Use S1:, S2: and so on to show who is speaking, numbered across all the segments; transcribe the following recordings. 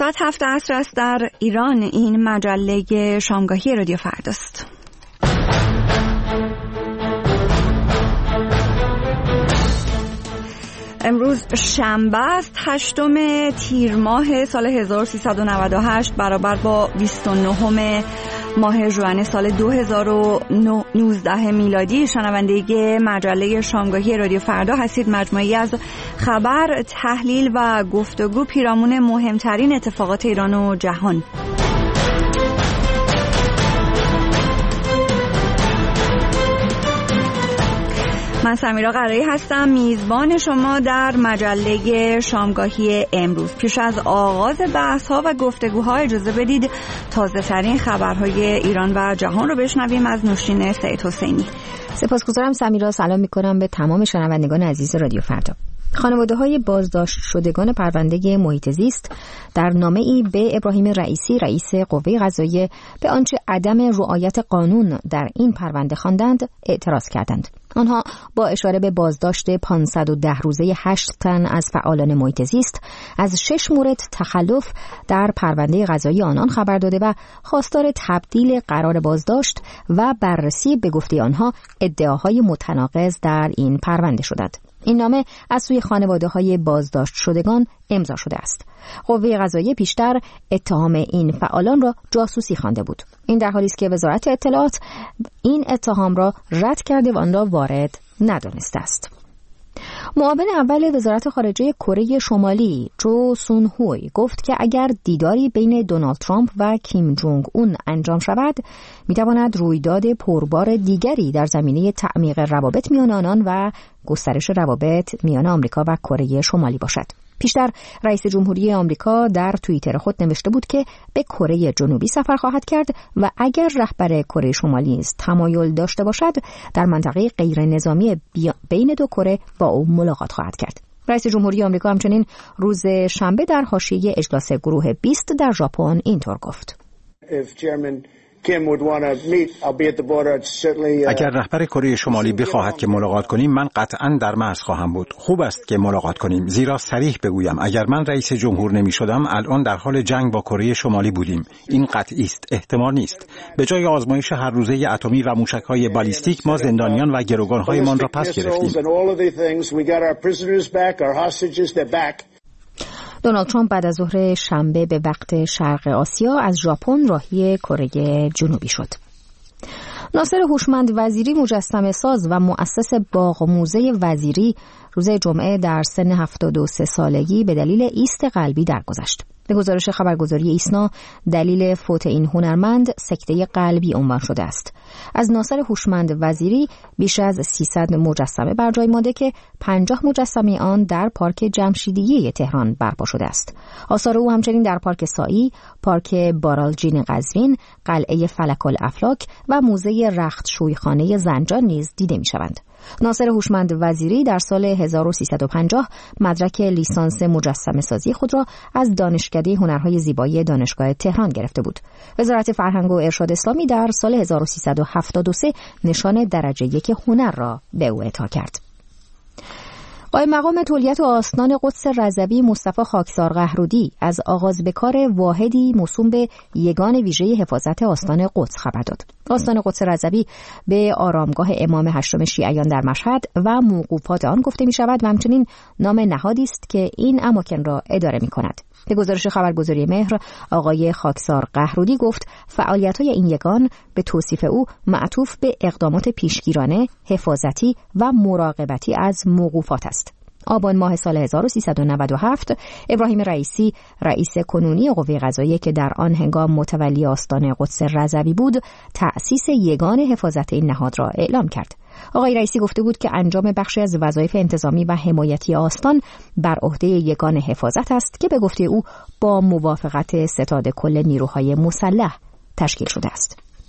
S1: ساعت 7 عصر است در ایران. این مجله شامگاهی رادیو فرداست. امروز شنبه است، 8 تیر ماه سال 1398 برابر با 29 ماه ژوئن سال 2019 میلادی. شنونده مجله شامگاهی رادیو فردا هستید. مجموعه‌ای از خبر، تحلیل و گفتگو پیرامون مهمترین اتفاقات ایران و جهان. من سمیرا قرایی هستم، میزبان شما در مجله شامگاهی امروز. پیش از آغاز بحث‌ها و گفتگوها اجازه بدید تازه ترین خبرهای ایران و جهان رو بشنویم از نوشین سعید حسینی.
S2: سپاسگزارم سمیرا. سلام می‌کنم به تمام شنوندگان عزیز رادیو فردا. خانواده‌های بازداشت شدگان پرونده محیط زیست در نامه‌ای به ابراهیم رئیسی، رئیس قوه قضاییه، به آنچه عدم رعایت قانون در این پرونده خواندند اعتراض کردند. آنها با اشاره به بازداشت 510 روزه 8 تن از فعالان محیط زیست از 6 مورد تخلف در پرونده قضایی آنان خبر داده و خواستار تبدیل قرار بازداشت و بررسی به گفته آنها ادعاهای متناقض در این پرونده شدند. این نامه از سوی خانواده‌های بازداشت شدگان امضا شده است. قوه قضاییه پیشتر اتهام این فعالان را جاسوسی خوانده بود. این در حالی است که وزارت اطلاعات این اتهام را رد کرده و آن را وارد ندانسته است. معاون اول وزارت خارجه کره شمالی جو سون هوی گفت که اگر دیداری بین دونالد ترامپ و کیم جونگ اون انجام شود، میتواند رویداد پربار دیگری در زمینه تعمیق روابط میان آنان و گسترش روابط میان آمریکا و کره شمالی باشد. پیشتر رئیس جمهوری آمریکا در توییتر خود نوشته بود که به کره جنوبی سفر خواهد کرد و اگر رهبر کره شمالی تمایل داشته باشد در منطقه غیر نظامی بین دو کره با او ملاقات خواهد کرد. رئیس جمهوری آمریکا همچنین روز شنبه در حاشیه اجلاس گروه 20 در ژاپن اینطور گفت:
S3: اگر رهبر کره شمالی بخواهد که ملاقات کنیم، من قطعاً در مرز خواهم بود. خوب است که ملاقات کنیم، زیرا صریح بگویم اگر من رئیس جمهور نمی شدم الان در حال جنگ با کره شمالی بودیم. این قطعی است، احتمال نیست. به جای آزمایش هر روزه اتمی و موشک‌های بالیستیک ما زندانیان و گروگان‌هایمان را پس گرفتیم.
S2: دونالد ترامپ بعد از ظهر شنبه به وقت شرق آسیا از ژاپن راهی کره جنوبی شد. ناصر هوشمند وزیری، مجسمه ساز و مؤسس باغ موزه وزیری، روز جمعه در سن 73 سالگی به دلیل ایست قلبی درگذشت. به گزارش خبرگزاری ایسنا، دلیل فوت این هنرمند سکته قلبی عنوان شده است. از ناصر هوشمند وزیری بیش از 300 مجسمه بر جای مانده که 50 مجسمه آن در پارک جمشیدیه تهران برپا شده است. آثار او همچنین در پارک سایی، پارک بارالجین قزوین، قلعه فلک الافلاک و موزه رختشویخانه زنجان نیز دیده می‌شوند. ناصر هوشمند وزیری در سال 1350 مدرک لیسانس مجسمه سازی خود را از دانشکده هنرهای زیبایی دانشگاه تهران گرفته بود. وزارت فرهنگ و ارشاد اسلامی در سال 1373 نشان درجه 1 هنر را به او اعطا کرد. قائم مقام تولیت و آستان قدس رضوی مصطفی خاکسار قهرودی از آغاز به کار واحدی موسوم به یگان ویژه حفاظت آستان قدس خبر داد. آستان قدس رضوی به آرامگاه امام هشتم شیعیان در مشهد و موقوفات آن گفته می شود و همچنین نام نهادی است که این اماکن را اداره می کند. به گزارش خبرگزاری مهر، آقای خاکسار قهرودی گفت فعالیت‌های این یگان به توصیف او معطوف به اقدامات پیشگیرانه، حفاظتی و مراقبتی از موقوفات است. آبان ماه سال 1397 ابراهیم رئیسی، رئیس کنونی قوه قضاییه که در آن هنگام متولی آستان قدس رضوی بود، تأسیس یگان حفاظت این نهاد را اعلام کرد. آقای رئیسی گفته بود که انجام بخشی از وظایف انتظامی و حمایتی آستان بر عهده یگان حفاظت است که به گفته او با موافقت ستاد کل نیروهای مسلح تشکیل شده است.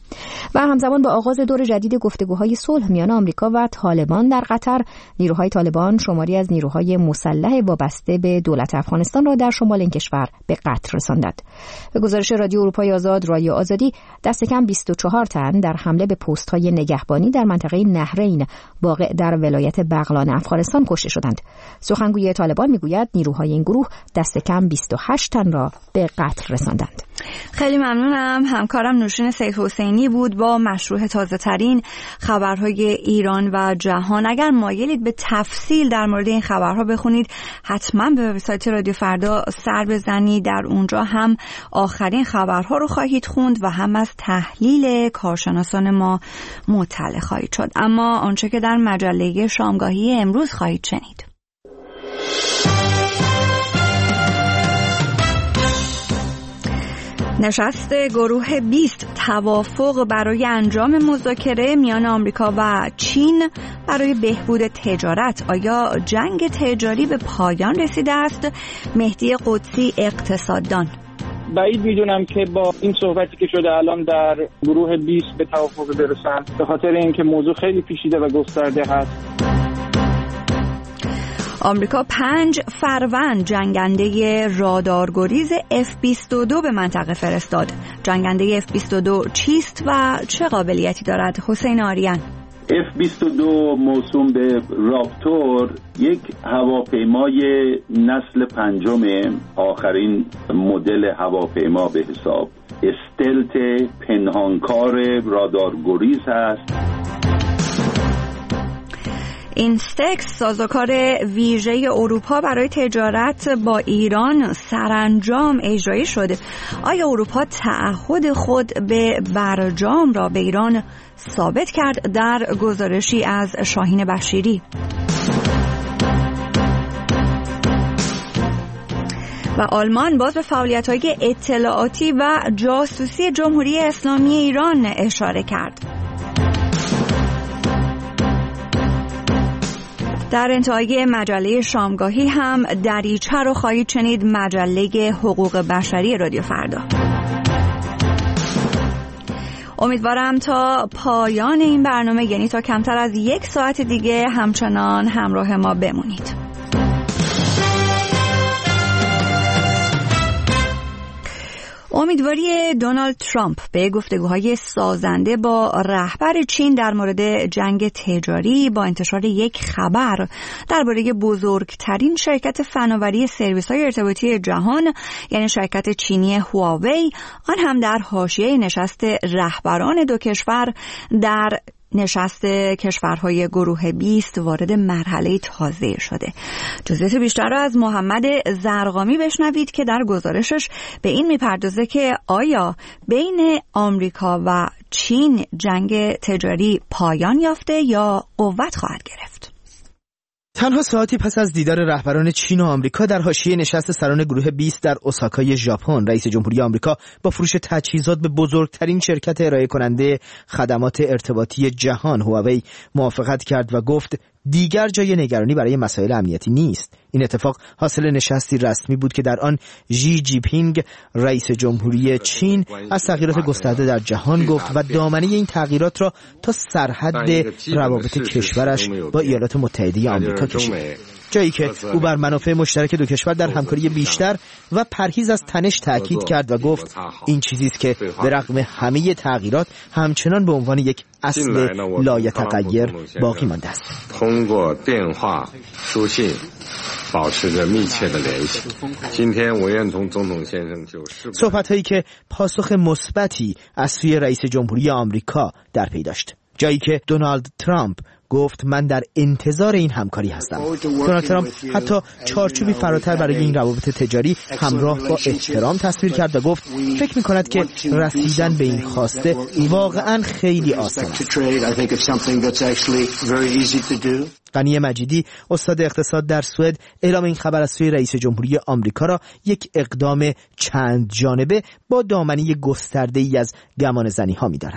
S2: و همزمان با آغاز دور جدید گفتگوهای صلح میان آمریکا و طالبان در قطر، نیروهای طالبان شماری از نیروهای مسلح وابسته به دولت افغانستان را در شمال این کشور به قتل رساندند. به گزارش رادیو اروپای آزاد، رادیو آزادی، دست کم 24 تن در حمله به پست‌های نگهبانی در منطقه نهرین واقع در ولایت بغلان افغانستان کشته شدند. سخنگوی طالبان میگوید نیروهای این گروه دست کم 28 تن را به قتل رساندند.
S1: خیلی ممنونم. همکارم نوشین سید حسینی بود با مشروع تازه ترین خبرهای ایران و جهان. اگر مایلید به تفصیل در مورد این خبرها بخونید، حتما به وبسایت رادیو فردا سر بزنید. در اونجا هم آخرین خبرها رو خواهید خوند و هم از تحلیل کارشناسان ما مطلع خواهید شد. اما آنچه که در مجله شامگاهی امروز خواهید شنید: نشست گروه 20 توافق برای انجام مذاکره میان آمریکا و چین برای بهبود تجارت. آیا جنگ تجاری به پایان رسیده است؟ مهدی قدسی، اقتصاددان:
S4: بعید میدونم که با این صحبتی که شده الان در گروه 20 به توافق برسن، به خاطر اینکه موضوع خیلی پیچیده و گسترده هست.
S1: آمریکا 5 فروند جنگنده رادارگریز F-22 به منطقه فرستاد. جنگنده F-22 چیست و چه قابلیتی دارد؟ حسین آریان:
S5: F-22 موسوم به راپتور یک هواپیمای نسل 5 آخرین مدل هواپیما به حساب استلت پنهانکار رادارگریز هست.
S1: اینستکس، سازوکار ویژه اروپا برای تجارت با ایران، سرانجام اجرایی شده. آیا اروپا تعهد خود به برجام را به ایران ثابت کرد؟ در گزارشی از شاهین بشیری. و آلمان باز به فعالیت‌های اطلاعاتی و جاسوسی جمهوری اسلامی ایران اشاره کرد. در انتهای مجله شامگاهی هم دریچه رو خواهید شنید، مجله حقوق بشری رادیو فردا. امیدوارم تا پایان این برنامه، یعنی تا کمتر از 1 ساعت دیگه، همچنان همراه ما بمونید. امیدواری دونالد ترامپ به گفتگوهای سازنده با رهبر چین در مورد جنگ تجاری با انتشار یک خبر درباره بزرگترین شرکت فناوری سرویس‌های ارتباطی جهان، یعنی شرکت چینی هواوی، آن هم در حاشیه نشست رهبران دو کشور در نشست کشورهای گروه 20 وارد مرحله تازه شده. جزئیات بیشتر را از محمد زرقامی بشنوید که در گزارشش به این میپردازه که آیا بین آمریکا و چین جنگ تجاری پایان یافته یا قوت خواهد گرفت.
S6: تنها ساعتی پس از دیدار رهبران چین و آمریکا در حاشیه نشست سران گروه 20 در اوساکای ژاپن، رئیس جمهوری آمریکا با فروش تجهیزات به بزرگترین شرکت ارائه کننده خدمات ارتباطی جهان، هواوی، موافقت کرد و گفت دیگر جای نگرانی برای مسائل امنیتی نیست. این اتفاق حاصل نشستی رسمی بود که در آن ژی جی پینگ، رئیس جمهوری چین، از تغییرات گسترده در جهان گفت و دامنه این تغییرات را تا سرحد روابط کشورش با ایالات متحده آمریکا کشید. جایی که او بر منافع مشترک دو کشور در همکاری بیشتر و پرهیز از تنش تأکید کرد و گفت این چیزی است که به رغم همه تغییرات همچنان به عنوان یک اصل لایتغیر باقی مانده است. صحبت‌هایی که پاسخ مثبتی از سوی رئیس جمهوری آمریکا در پی داشت. جایی که دونالد ترامپ گفت من در انتظار این همکاری هستم. دونالد ترامپ حتی چارچوبی فراتر برای این روابط تجاری همراه با احترام تصویر کرد و گفت فکر می‌کند که رسیدن به این خواسته واقعاً خیلی آسان است. غنی مجیدی، استاد اقتصاد در سوئد، اعلام این خبر از سوی رئیس جمهوری آمریکا را یک اقدام چند جانبه با دامنه گسترده‌ای از گمانه‌زنی‌ها می‌داند.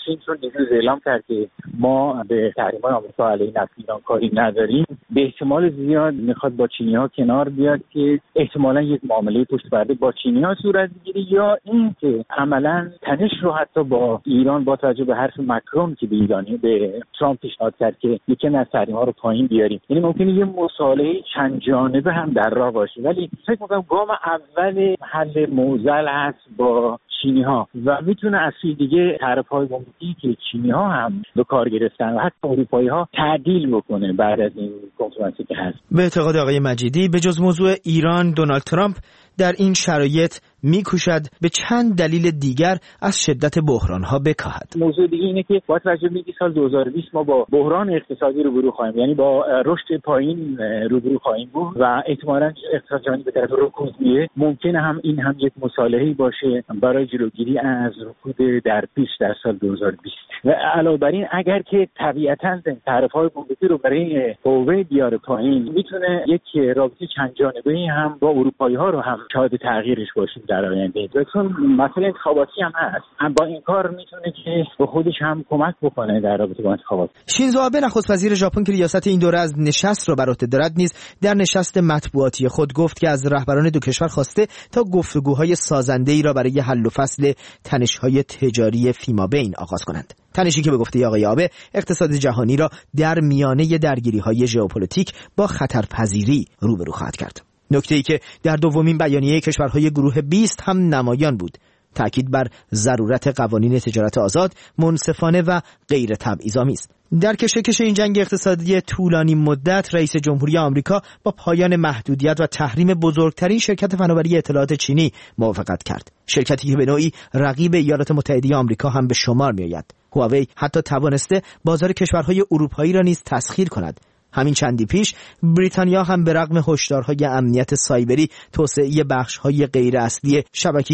S4: چین چون دیروز اعلام کرد که ما به تحریم‌های آمریکا علیه نفت ایران کاری نداریم، به احتمال زیاد میخواد با چینی‌ها کنار بیاد که احتمالاً یک معامله پشت پرده با چینی‌ها صورت بگیره، یا این که عملاً تنش رو حتی با ایران با توجه به حرف مکرون که به ترامپ پیشنهاد کرد که یکی از تحریم‌ها رو پایین بیاریم، یعنی ممکنه یه مصالحه چند جانبه هم در راه باشه. ولی فکر می‌کنم گام اول حل معضل هست با چینی‌ها و میتونه از سوی دیگه طرف‌های گمرکی که چینی‌ها هم به کار گرفتن و حتی اروپایی‌ها تعدیل بکنه بعد از این کنفرانسی که هست.
S6: به اعتقاد آقای مجیدی به جز موضوع ایران، دونالد ترامپ در این شرایط میکوشد به چند دلیل دیگر از شدت بحران‌ها بکاهد.
S4: موضوع دیگه اینه که با توجه به اینکه سال 2020 ما با بحران اقتصادی روبرو خواهیم، یعنی با رشد پایین روبرو خواهیم بود و احتمالاً اقتصاد جهانی به طرف رکودیه، ممکنه هم این هم یک مصالحه‌ای باشه برای جلوگیری از رکود در پیش در سال 2020. و علاوه بر این اگر که طبیعتاً طرف‌های گمرکی رو برای هووی بیاره پایین، میتونه یک رابطه چند جانبه‌ای هم با اروپایی‌ها رو هم شاهد تغییرش باشیم در آینده. چون مسئله انتخاباتی هم هست، هم با این کار میتونه که به خودش هم کمک بکنه در رابطه با انتخابات.
S6: شینزو آبه نخست وزیر ژاپن که ریاست این دوره از نشست را بر عهده دارد نیز در نشست مطبوعاتی خود گفت که از رهبران دو کشور خواسته تا گفتگوهای سازنده‌ای را برای حل و فصل تنش‌های تجاری فیمابین آغاز کنند. تنشی که به گفته آقای آبه اقتصاد جهانی را در میانه درگیری‌های ژئوپلیتیک با خطرپذیری روبرو خواهد کرد. نکته‌ای که در دومین بیانیه کشورهای گروه 20 هم نمایان بود، تأکید بر ضرورت قوانین تجارت آزاد، منصفانه و غیر تبعیض‌آمیز. در کشش این جنگ اقتصادی طولانی مدت، رئیس جمهوری آمریکا با پایان محدودیت و تحریم بزرگترین شرکت فناوری اطلاعات چینی موافقت کرد. شرکتی که به نوعی رقیب ایالات متحده آمریکا هم به شمار می‌آید. هواوی حتی توانسته بازار کشورهای اروپایی را نیز تسخیر کند. همین چندی پیش بریتانیا هم به رغم هشدارهای امنیت سایبری توسعه بخش‌های غیر اصلی شبکه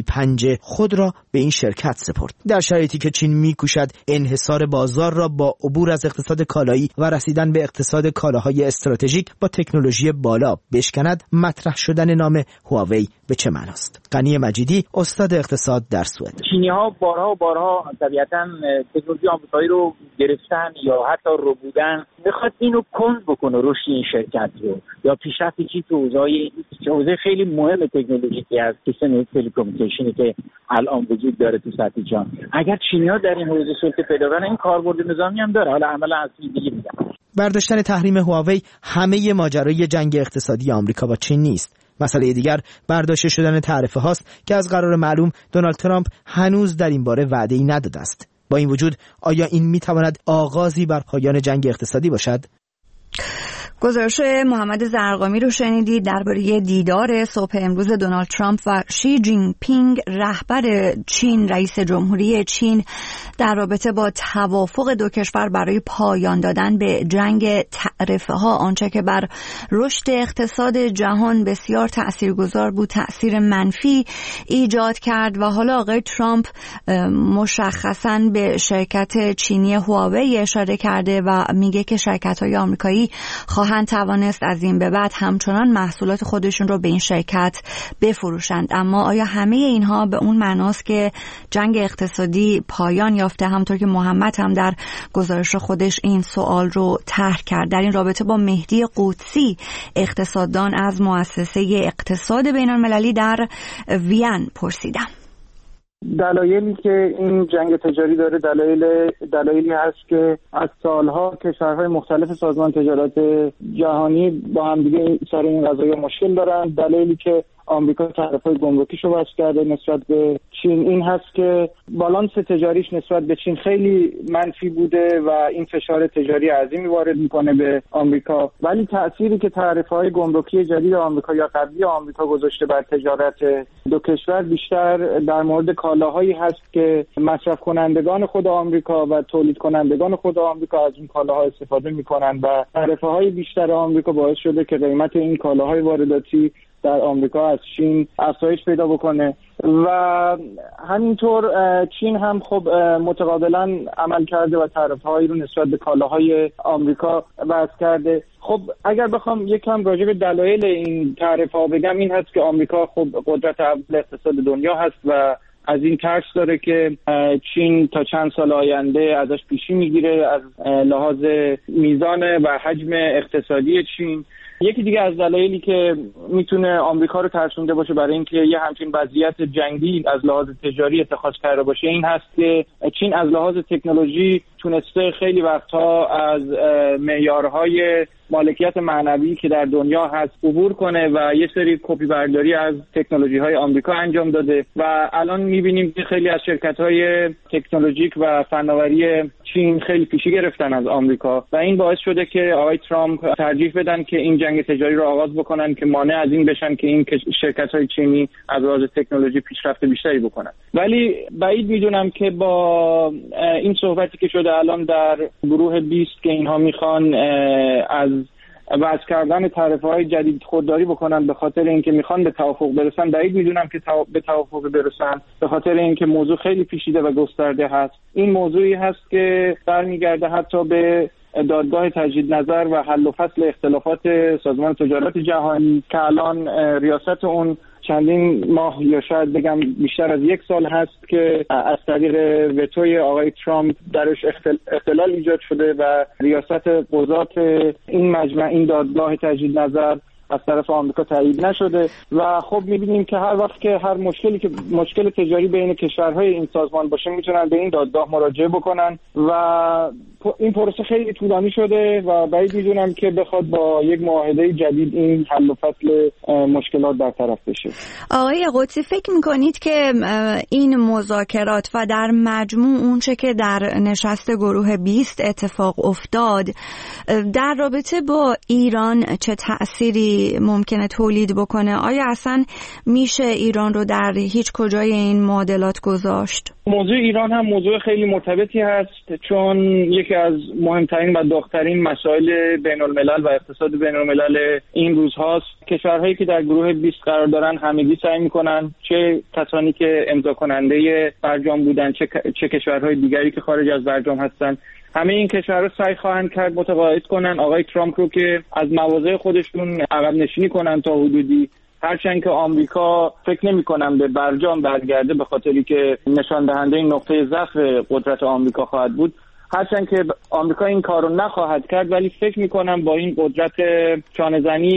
S6: G5 خود را به این شرکت سپرد. در شرایطی که چین می‌کوشد انحصار بازار را با عبور از اقتصاد کالایی و رسیدن به اقتصاد کالاهای استراتژیک با تکنولوژی بالا بشکند، مطرح شدن نام هواوی به چه معناست؟ غنی مجیدی، استاد اقتصاد در سوئد.
S4: چینی‌ها بارها طبیعتاً تکنولوژی آمریکایی رو گرفتن یا حتی رو بودن، میخواد اینو کند بکنه رشد این شرکت رو یا پیشرفت چی تو حوزه خیلی مهم تکنولوژیکی از سیستم تلکومونیکیشنی که الان وجود داره تو سطح جهان. اگر چینی‌ها در این حوزه سلطه پیدا کنن، این کاربرد نظامی هم داره. حالا عملا از دیگه میگم
S6: برداشتن تحریم هواوی همه ماجرای جنگ اقتصادی آمریکا با چین نیست. مسئله دیگر برداشته شدن تعرفه هاست که از قرار معلوم دونالد ترامپ هنوز در این باره وعده‌ای نداده است. با این وجود آیا این میتواند آغازی بر پایان جنگ اقتصادی باشد؟
S1: گزارش محمد زرقامی رو شنیدید درباره دیدار صبح امروز دونالد ترامپ و شی جین پینگ رهبر چین، رئیس جمهوری چین، در رابطه با توافق دو کشور برای پایان دادن به جنگ تعرفه ها، آنچه که بر رشد اقتصاد جهان بسیار تاثیرگذار بود، تاثیر منفی ایجاد کرد. و حالا آقای ترامپ مشخصاً به شرکت چینی هواوی اشاره کرده و میگه که شرکت‌های آمریکایی خواهند توانست از این به بعد همچنان محصولات خودشون رو به این شرکت بفروشند. اما آیا همه اینها به اون معناست که جنگ اقتصادی پایان یافته؟ همطور که محمد هم در گزارش خودش این سوال رو طرح کرد. در این رابطه با مهدی قدسی، اقتصاددان از مؤسسه اقتصاد بین‌المللی در وین، پرسیدم.
S4: دلایلی که این جنگ تجاری داره دلایلی هست که از سالها کشورهای مختلف سازمان تجارت جهانی با هم دیگه سر این قضايا مشکل دارن. دلایلی که آمریکا تعرفه‌های گمرکیشو وضع کرده نسبت به چین این هست که بالانس تجاریش نسبت به چین خیلی منفی بوده و این فشار تجاری عظیمی وارد میکنه به آمریکا. ولی تأثیری که تعرفه‌های گمرکی جدید آمریکا یا قبلی آمریکا گذاشته بر تجارت دو کشور بیشتر در مورد کالاهایی هست که مصرف کنندگان خود آمریکا و تولید کنندگان خود آمریکا از این کالاها استفاده میکنن و تعرفه‌های بیشتر آمریکا باعث شده که قیمت این کالاهای وارداتی در آمریکا از چین افزایش پیدا بکنه و همینطور چین هم خب متقابلا عمل کرده و تعرفه‌هایی رو نسبت به کالاهای آمریکا وضع کرده. خب اگر بخوام یکم راجع به دلایل این تعرفه‌ها بگم، این هست که آمریکا خب قدرت اول اقتصاد دنیا هست و از این ترس داره که چین تا چند سال آینده ازش پیشی میگیره از لحاظ میزان و حجم اقتصادی چین. یکی دیگه از دلایلی که میتونه آمریکا رو ترسونده باشه برای اینکه یه همچین وضعیت جنگی از لحاظ تجاری اتخاذ کرده باشه این هست که چین از لحاظ تکنولوژی تونسته خیلی وقتها از معیارهای مالکیت معنوی که در دنیا هست عبور کنه و یه سری کپی برداری از تکنولوژی‌های آمریکا انجام داده و الان می‌بینیم که خیلی از شرکت‌های تکنولوژیک و فناوری چین خیلی پیشی گرفتن از آمریکا و این باعث شده که آقای ترامپ ترجیح بدن که این جنگ تجاری رو آغاز بکنن که مانع از این بشن که این شرکت‌های چینی از لحاظ تکنولوژی پیشرفت بیشتری بکنن. ولی بعید می‌دونم که با این صحبتی که شده الان در گروه 20 که اینها میخوان از وضع کردن تعرفه‌های جدید خودداری بکنن به خاطر اینکه میخوان به توافق برسن، بعید میدونم که به توافق برسن به خاطر اینکه موضوع خیلی پیچیده و گسترده هست. این موضوعی هست که برمیگرده حتی به دادگاه تجدید نظر و حل و فصل اختلافات سازمان تجارت جهانی که الان ریاست اون چندین ماه یا شاید بگم بیشتر از 1 سال هست که از طریق وتوی آقای ترامپ درش اختلال ایجاد شده و ریاست قضات این مجمع این دادگاه تجدید نظر از طرف آمریکا تایید نشده و خب می‌بینیم که هر وقت که هر مشکل تجاری بین کشورهای این سازمان باشه میتونن به این دادگاه مراجعه بکنن و این پروسه خیلی طولانی شده و بعید می‌دونم که بخواد با یک معاهده جدید این حل و فصل مشکلات برطرف بشه.
S1: آقای قدسی فکر می‌کنید که این مذاکرات و در مجموع اونچه که در نشست گروه 20 اتفاق افتاد در رابطه با ایران چه تأثیری ممکنه تولید بکنه؟ آیا اصلا میشه ایران رو در هیچ کجای این معادلات گذاشت؟
S4: موضوع ایران هم موضوع خیلی مرتبطی هست چون یکی از مهمترین و داغ‌ترین مسائل بین الملل و اقتصاد بین الملل این روزهاست. کشورهایی که در گروه 20 قرار دارن همگی سعی میکنن، چه کسانی که امضا کننده برجام بودن چه کشورهای دیگری که خارج از برجام هستن، همه این کشورها سعی خواهند کرد متقاعد کنن آقای ترامپ رو که از مواضع خودشون عقب نشینی کنن تا حدودی، هرچند که آمریکا فکر نمی‌کنم به برجام برگرده به خاطری که نشان دهنده این نقطه ضعف قدرت آمریکا خواهد بود. هرچند که آمریکا این کارو نخواهد کرد ولی فکر میکنم با این قدرت شانه‌زنی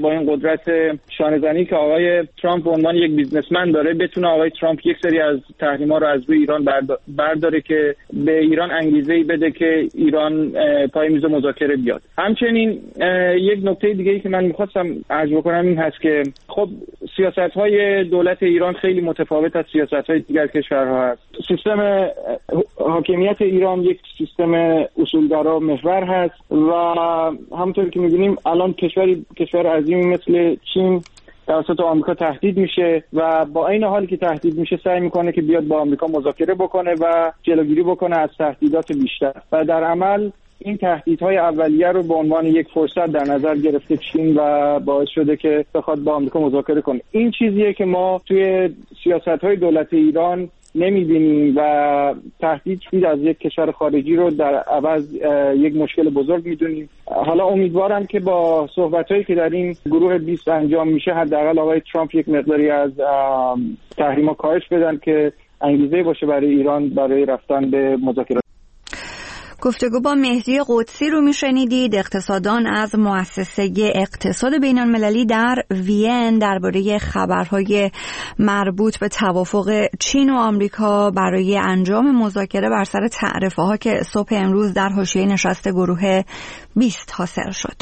S4: که آقای ترامپ به عنوان یک بیزنسمن داره بتونه آقای ترامپ یک سری از تحریم‌ها رو از روی ایران برداره که به ایران انگیزه‌ای بده که ایران پای میز مذاکره بیاد. همچنین یک نکته دیگه‌ای که من می‌خواستم عرض بکنم این هست که خب سیاست‌های دولت ایران خیلی متفاوت از سیاست‌های دیگر کشورها است. سیستم حاکمیت ایران یک سیستم اصولگرا محور هست و همونطور که می‌بینیم الان کشور عظیمی مثل چین توسط آمریکا تهدید میشه و با این حالی که تهدید میشه سعی میکنه که بیاد با آمریکا مذاکره بکنه و جلوگیری بکنه از تهدیدات بیشتر و در عمل این تهدیدهای اولیه رو به عنوان یک فرصت در نظر گرفته چین و باعث شده که بخواد با آمریکا مذاکره کنه. این چیزیه که ما توی سیاست‌های دولت ایران نمی‌بینیم و تهدید از یک کشور خارجی رو در عوض یک مشکل بزرگ می‌دونیم. حالا امیدوارم که با صحبت‌هایی که در این گروه 20 انجام میشه حداقل آقای ترامپ یک مقداری از تحریم‌ها کاهش بدن که انگیزه باشه برای ایران برای رفتن به مذاکرات.
S1: گفتگو با مهدی قدسی رو میشنیدید، اقتصاددان از مؤسسه اقتصاد بین المللی در وین، درباره خبرهای مربوط به توافق چین و آمریکا برای انجام مذاکره بر سر تعرفه‌ها که صبح امروز در حاشیه نشست گروه 20 حاصل شد.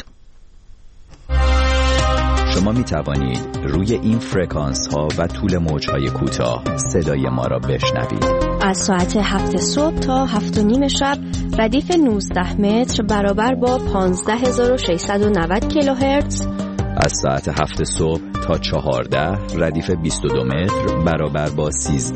S7: شما می توانید روی این فرکانس ها و طول موج های کوتاه صدای ما را بشنوید.
S8: از ساعت 7 صبح تا 7:30 شب ردیف 19 متر برابر با 15690 کیلوهرتز.
S7: از ساعت 7 صبح تا 14 ردیف 22 متر برابر با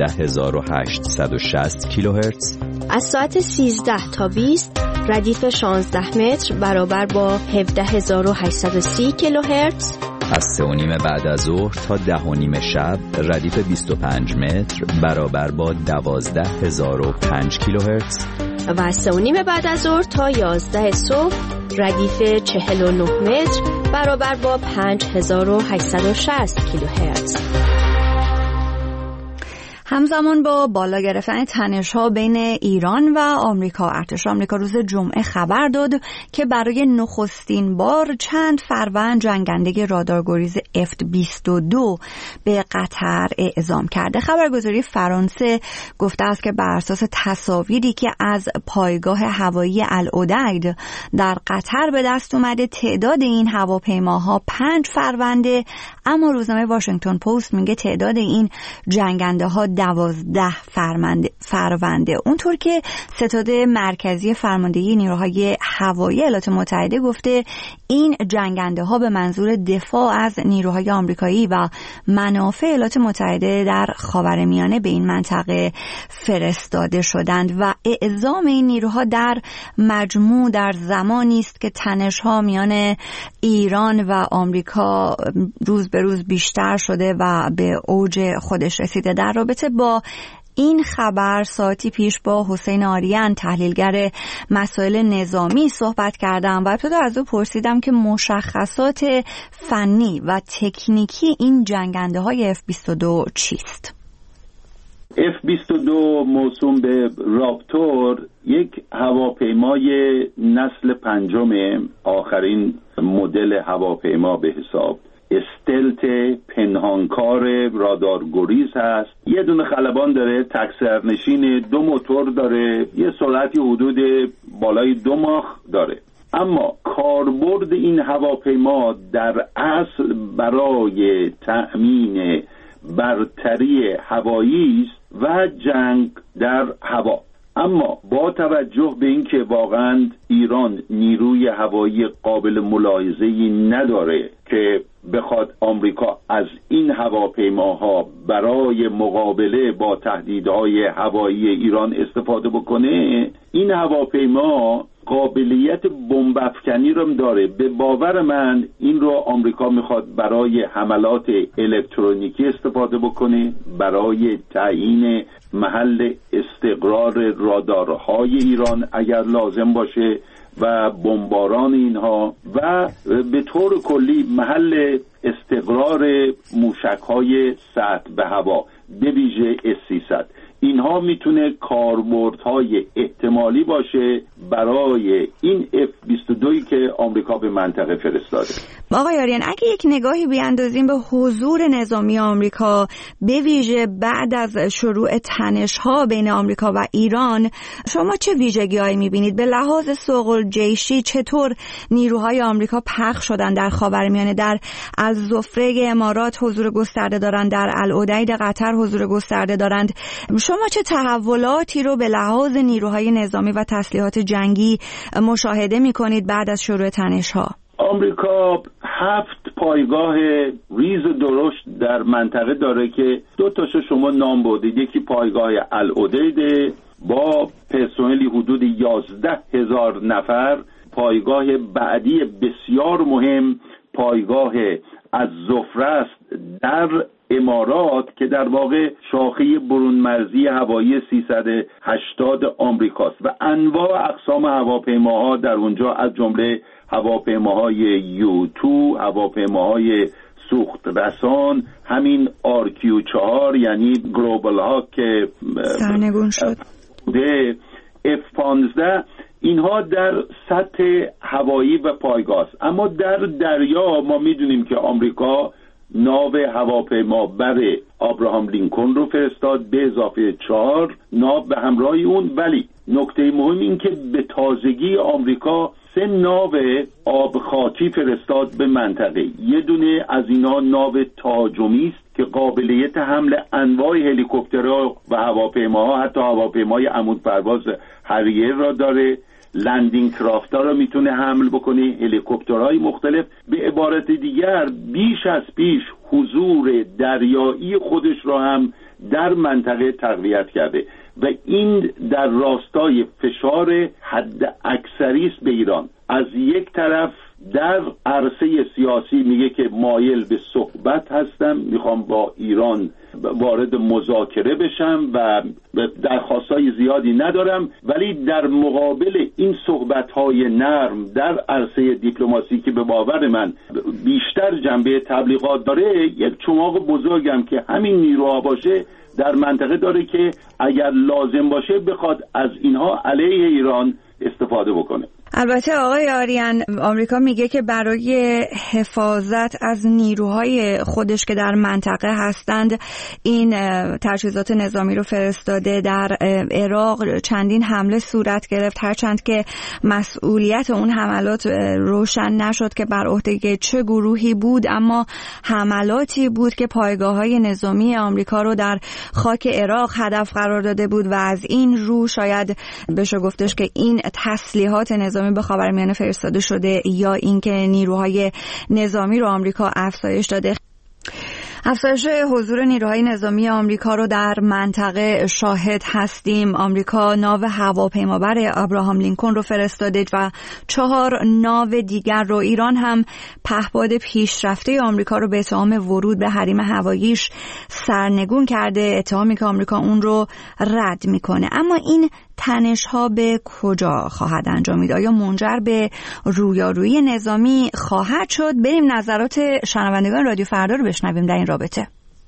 S7: 13860 کیلوهرتز.
S8: از ساعت 13 تا 20 ردیف 16 متر برابر با 17830 کیلوهرتز.
S7: از 3:30 بعد از ظهر تا 10:30 شب ردیف 25 متر برابر با 12005 کیلوهرتز.
S8: و از 3:30 بعد از ظهر تا 11 صبح ردیف 49 متر برابر با 5860 کیلوهرتز.
S1: همزمان با بالا گرفتن تنش‌ها بین ایران و آمریکا، ارتش آمریکا روز جمعه خبر داد که برای نخستین بار چند فروند جنگنده رادارگریز F-22 به قطر اعزام کرده. خبرگزاری فرانسه گفته است که بر اساس تصاویری که از پایگاه هوایی العدید در قطر به دست اومده، تعداد این هواپیماها 5 فرونده، اما روزنامه واشنگتن پست میگه تعداد این جنگنده ها 12 فرونده. اونطور که ستاد مرکزی فرماندهی نیروهای هوایی ایالات متحده گفته این جنگنده ها به منظور دفاع از نیروهای آمریکایی و منافع ایالات متحده در خاورمیانه به این منطقه فرستاده شدند و اعزام این نیروها در مجموع در زمانی است که تنش‌ها میان ایران و آمریکا روز به روز بیشتر شده و به اوج خودش رسیده. در رابطه با این خبر ساعتی پیش با حسین آریان تحلیلگر مسائل نظامی صحبت کردم و ابتدا از او پرسیدم که مشخصات فنی و تکنیکی این جنگنده های F-22 چیست؟
S5: F-22 موسوم به راپتور یک هواپیمای نسل 5 آخرین مدل هواپیما به حساب استلت پنهانکار رادارگریز هست. یه دونه خلبان داره، تک سرنشین، 2 موتور داره، یه سرعتی حدود بالای 2 ماخ داره. اما کاربرد این هواپیما در اصل برای تأمین برتری هوایی است و جنگ در هوا. اما با توجه به اینکه واقعا ایران نیروی هوایی قابل ملاحظه‌ای نداره که بخواد آمریکا از این هواپیماها برای مقابله با تهدیدهای هوایی ایران استفاده بکنه، این هواپیما قابلیت بمب افکنی رو داره. به باور من این رو آمریکا میخواد برای حملات الکترونیکی استفاده بکنه، برای تعیین محل استقرار رادارهای ایران اگر لازم باشه و بمباران اینها، و به طور کلی محل استقرار موشک‌های سطح به هوا به ویژه S-300. اینها میتونه کاربردهای احتمالی باشه برای این F-22 که آمریکا به منطقه فرستاده.
S1: آقای آریان، اگه یک نگاهی بیاندازیم به حضور نظامی آمریکا به ویژه بعد از شروع تنش‌ها بین آمریکا و ایران، شما چه ویژگی‌هایی می‌بینید؟ به لحاظ ثقل جیشی چطور نیروهای آمریکا پخش شدن در خاورمیانه؟ در الزفره امارات حضور گسترده دارند، در العدید قطر حضور گسترده دارند. شما چه تحولاتی رو به لحاظ نیروهای نظامی و تسلیحات جنگی مشاهده می‌کنید بعد از شروع تنش‌ها؟
S5: آمریکا 7 پایگاه ریز درشت در منطقه داره که 2 تاشو شما نام بردید. یکی پایگاه العدید با پرسنلی حدود 11,000 نفر. پایگاه بعدی بسیار مهم پایگاه الزفره است در امارات که در واقع شاخه برون مرزی هوایی 380 آمریکاست و انواع اقسام هواپیماها در اونجا از جمله هواپیماهای U-2، هواپیماهای سوخت رسان، همین RQ-4 یعنی گلوبال ها که
S1: سرنگون شد،
S5: F-15، اینها در سطح هوایی و پایگاه است. اما در دریا ما میدونیم که آمریکا ناو هواپیما بر آبراهام لینکلن رو فرستاد به اضافه 4 ناو به همراه اون. ولی نکته مهم این که به تازگی آمریکا 3 ناو آب خاکی فرستاد به منطقه. یه دونه از اینا ناو تاجمی است که قابلیت حمل انواع هلیکوپترها و هواپیماها، حتی هواپیمای عمود پرواز هریر را داره. لندینگ کرافت‌ها را میتونه حمل بکنه، هلیکوپترهای مختلف. به عبارت دیگر بیش از پیش حضور دریایی خودش را هم در منطقه تقویت کرده و این در راستای فشار حد اکثری است به ایران. از یک طرف در عرصه سیاسی میگه که مایل به صحبت هستم، میخوام با ایران وارد مذاکره بشم و درخواستای زیادی ندارم، ولی در مقابل این صحبت‌های نرم در عرصه دیپلماسی که به باور من بیشتر جنبه تبلیغات داره، یک چماق بزرگم که همین نیروها باشه در منطقه داره که اگر لازم باشه بخواد از اینها علیه ایران استفاده بکنه.
S1: البته آقای آریان، آمریکا میگه که برای حفاظت از نیروهای خودش که در منطقه هستند این تجهیزات نظامی رو فرستاده. در عراق چندین حمله صورت گرفت، هرچند که مسئولیت اون حملات روشن نشد که بر عهده چه گروهی بود، اما حملاتی بود که پایگاه‌های نظامی آمریکا رو در خاک عراق هدف قرار داده بود و از این رو شاید بشه گفتش که این تسلیحات نظامی به خاورمیانه فرستاده شده یا اینکه نیروهای نظامی رو آمریکا افزایش داده. افزایش حضور نیروهای نظامی آمریکا رو در منطقه شاهد هستیم. آمریکا ناو هواپیمابر ابراهام لینکن رو فرستاده و 4 ناو دیگر رو. ایران هم پهپاد پیشرفته آمریکا رو به اتهام ورود به حریم هواییش سرنگون کرده، اتهامی که آمریکا اون رو رد میکنه. اما این تنش‌ها به کجا خواهد انجامید؟ آیا منجر به رویارویی نظامی خواهد شد؟ بریم نظرات شنوندگان رادیو فردا رو بشنویم در این رابطه.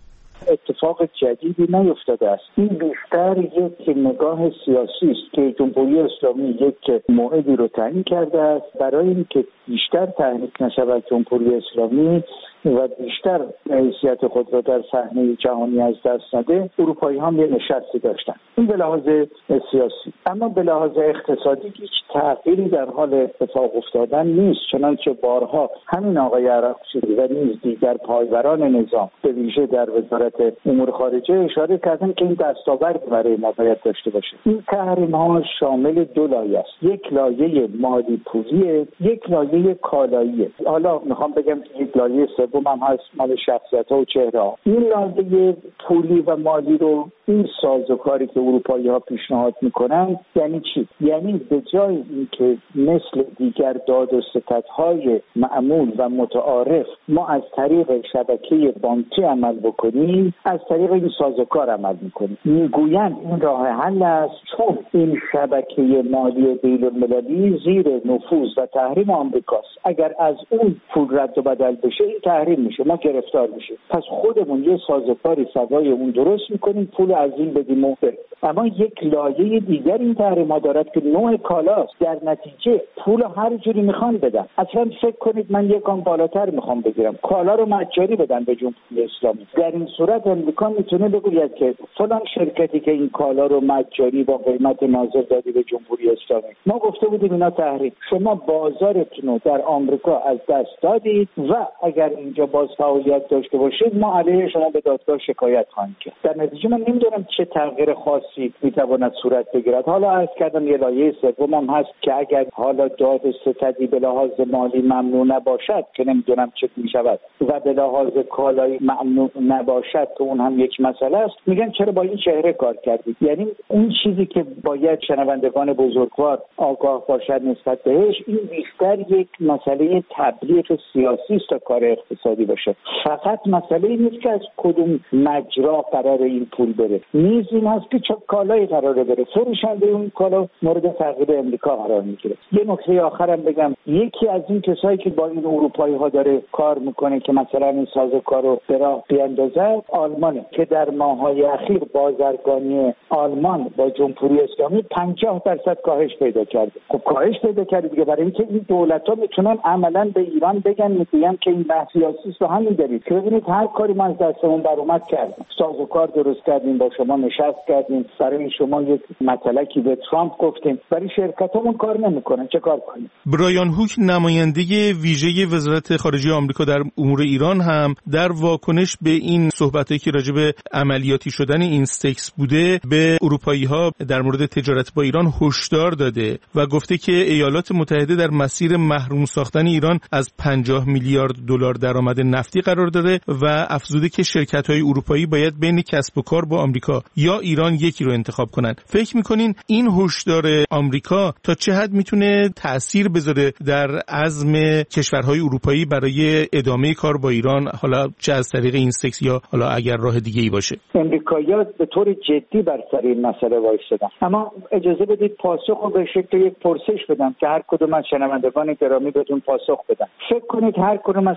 S9: اتفاق جدیدی نیفتاده است. این بیشتر یک نگاه سیاسی است که جمهوری اسلامی یک موعدی رو تعیین کرده است برای اینکه بیشتر تحریک نشود جمهوری اسلامی و بیشتر حیثیت خود را در صحنه جهانی از دست نده. اروپایی هم یه نشستی داشتن. این به لحاظ سیاسی. اما به لحاظ اقتصادی هیچ تغییری در حال اتفاق افتادن نیست، چنانچه بارها همین آقای عراقچی و نیز دیگر پایبران نظام به ویژه در وزارت امور خارجه اشاره کردن که این دستاورد برای ما باید داشته باشه. این تحریم‌ها شامل 2 لایه است. یک لایه مالی پولیه، یک لایه کالاییه. حالا میخوام بگم یک لایه سوم هم هست مال شخصیت‌ها و چهره‌ها. این لایه پولی و مالی رو این سازوکاری که اروپایی‌ها پیشنهاد میکنن یعنی چی؟ یعنی به جای اینکه مثل دیگر داد و ستدهای معمول و متعارف ما از طریق شبکه بانکی عمل بکنیم، از طریق این سازوکار عمل میکنیم. میگویند این راه حل است چون این شبکه مالی بین‌المللی زیر نفوذ و تحریم آمریکاست. اگر از اون پول رد و بدل بشه این تحریم میشه، ما گرفتار میشه. پس خودمون یه سازوکاری سوای اون درست میکنیم، پول از این بدیم و بریم. اما یک لایه دیگر این تحریم‌ها دارد که نوع کالاست. در نتیجه پول هر جوری میخوان بدن. اصلا فکر کنید من یک گام بالاتر میخوام بگیرم، کالا رو مجانی بدن به جمهوری اسلامی. در این صورت امریکا میتونه بگوید که فلان شرکتی که این کالا رو مجانی با قیمت نازل دادی به جمهوری اسلامی، ما گفته بودیم اینا تحریم، شما بازارتون رو در آمریکا از دست دادید و اگر اینجا باز فعالیت داشته باشید ما علیه شما به دادگاه شکایت خواهیم کرد. در نتیجه من نمیدونم چه تغییر خاصی میتواند صورت بگیرد. حالا عرض کردم یه لایه سوم هم هست که اگر حالا داد و ستدی به لحاظ مالی ممنوع نباشد که نمیدونم چه میشود و به لحاظ کالایی ممنوع نباشد که اون هم یک مسئله است، میگن چرا با این چهره کار کردید. یعنی اون چیزی که باید شنوندگان بزرگوار آگاه باشد نسبت بهش، این بیشتر یک مسئله تبلیغ سیاسی است تا کار اقتصادی باشه. فقط مسئله این نیست که از کدوم مجرا قرار این پول بره، نیز این هست که چه کالایی قراره بره. فروشنده اون کالا مورد تعقیب امریکا قرار میگیره. یه نکته آخرم بگم، یکی از این کسایی که با این اروپایی ها داره کار میکنه که مثلا این سازوکار رو به راه بیاندازه آلمانه که در ماه‌های اخیر بازرگانی آلمان با جمهوری اسلامی 50% کاهش پیدا کرده. خب کاهش پیدا کرده دیگه، برای اینکه این دولت‌ها میتونن عملاً به ایران بگن میگن که این بحث سیاسی است و همین دلیل که ببینید هر کاری ما از دستمون بر اومد کردیم، سازوکار درست کردیم، با شما نشست کردیم، برای شما یک مطلقی به ترامپ گفتیم، برای شرکتامون کار نمیکنن، چه کار کنیم؟
S10: برایان هوک نماینده ویژه وزارت خارجه آمریکا در امور ایران هم در واکنش به این صحبتایی که راجع به عملیاتی شدن اینستکس بوده به اروپایی‌ها در مورد تجارت با ایران هشدار داده و گفته که ایالات متحده در مسیر محروم ساختن ایران از 50 میلیارد دلار درآمد نفتی قرار داره و افزوده که شرکت‌های اروپایی باید بین کسب و کار با آمریکا یا ایران یکی رو انتخاب کنن. فکر می‌کنین این هشدار آمریکا تا چه حد میتونه تأثیر بذاره در عزم کشورهای اروپایی برای ادامه کار با ایران، حالا چه از طریق اینستکس یا حالا اگر راه دیگه‌ای باشه؟
S9: امریکایی‌ها به طور جدی بر سر این مسئله وایسادن. اما اجازه بدید پاسخ رو به شکل یک پرسش بدم که هر کدوم از شنوندگان گرامی بهتون پاسخ بدن. فکر کنید هر کدوم از شنوندگان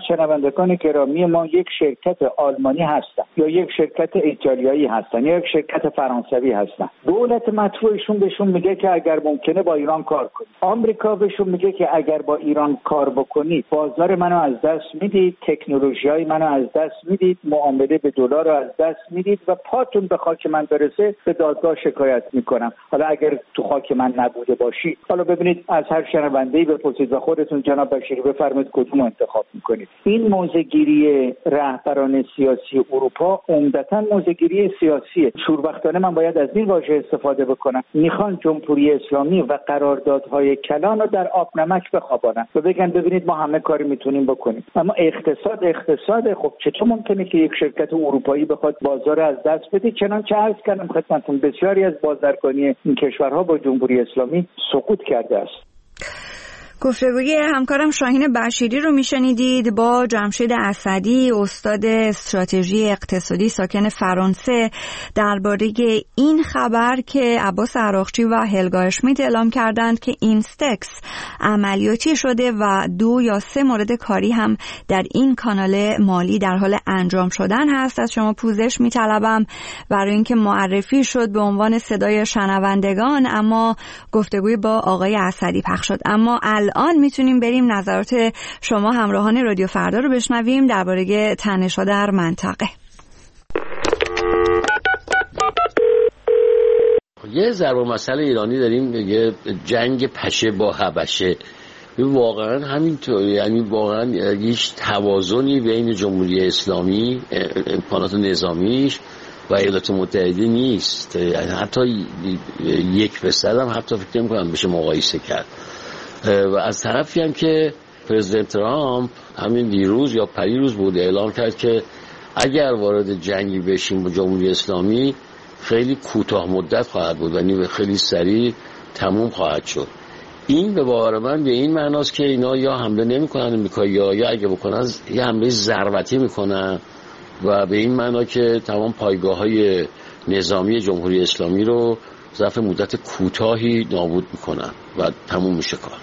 S9: شنوندگان گرامی ما یک شرکت آلمانی هستن یا یک شرکت ایتالیایی هستن یا یک شرکت فرانسوی هستن. دولت مطبوعشون بهشون میگه که اگر ممکنه با ایران کار کنید. آمریکا بهشون میگه که اگر با ایران کار بکنید بازار منو از دست میدید، تکنولوژیای منو از دست میدید، معامله به دلار رو از دست میدید و پاتون به خاک من برسه به دادگاه شکایت میکنم. حالا اگر تو خاک من نبوده باشید، حالا ببینید از هر شنونده‌ای بپرسید و خودتون جناب بشیری بفرمایید کدوم انتخاب میکنید. این موضع‌گیری رهبران سیاسی اروپا عمدتاً موضع‌گیری سیاسیه. شوربختانه من باید از این واژه استفاده بکنم. میخوان جمهوری اسلامی و قراردادهای کلان رو در آب نمک بخوابانن و بگن ببینید ما همه کاری میتونیم بکنیم. اما اقتصاد خب چطور ممکنه که یک شرکت اروپایی بخواد بازار از دست بده؟ چنانچه عرض کردم خدمتتون بسیاری از بازرگانی این کشورها با جمهوری اسلامی سقوط کرده است.
S1: گفتگوی همکارم شاهین بشیری رو میشنیدید با جمشید اسدی، استاد استراتژی اقتصادی ساکن فرانسه، درباره این خبر که عباس عراقچی و هلگا اشمیت اعلام کردند که اینستکس عملیاتی شده و 2 یا 3 مورد کاری هم در این کانال مالی در حال انجام شدن هست. از شما پوزش میطلبم برای اینکه معرفی شد به عنوان صدای شنوندگان، اما گفتگوی با آقای اسدی پخش شد. اما الان میتونیم بریم نظرات شما همراهان رادیو فردا رو بشنویم درباره تنش‌ها در منطقه.
S11: یه ضرب المثل ایرانی داریم، یه جنگ پشه با حبشه. واقعا همینطور، یعنی واقعا هیچ توازنی بین جمهوری اسلامی امکانات نظامیش و ایالات متحده نیست. یعنی حتی 1% هم حتی فکر نمی‌کنم بشه مقایسه کرد. و از طرفی هم که پرزیدنت ترامپ همین دیروز یا پریروز بود اعلام کرد که اگر وارد جنگی بشیم با جمهوری اسلامی خیلی کوتاه مدت خواهد بود و خیلی سریع تموم خواهد شد. این به باور من به این معناست که اینا یا حمله نمی‌کنن امریکا یا اگه بکنن یه حمله ضربتی میکنن و به این معنا که تمام پایگاه‌های نظامی جمهوری اسلامی رو ظرف مدت کوتاهی نابود میکنن و تموم میشه کار.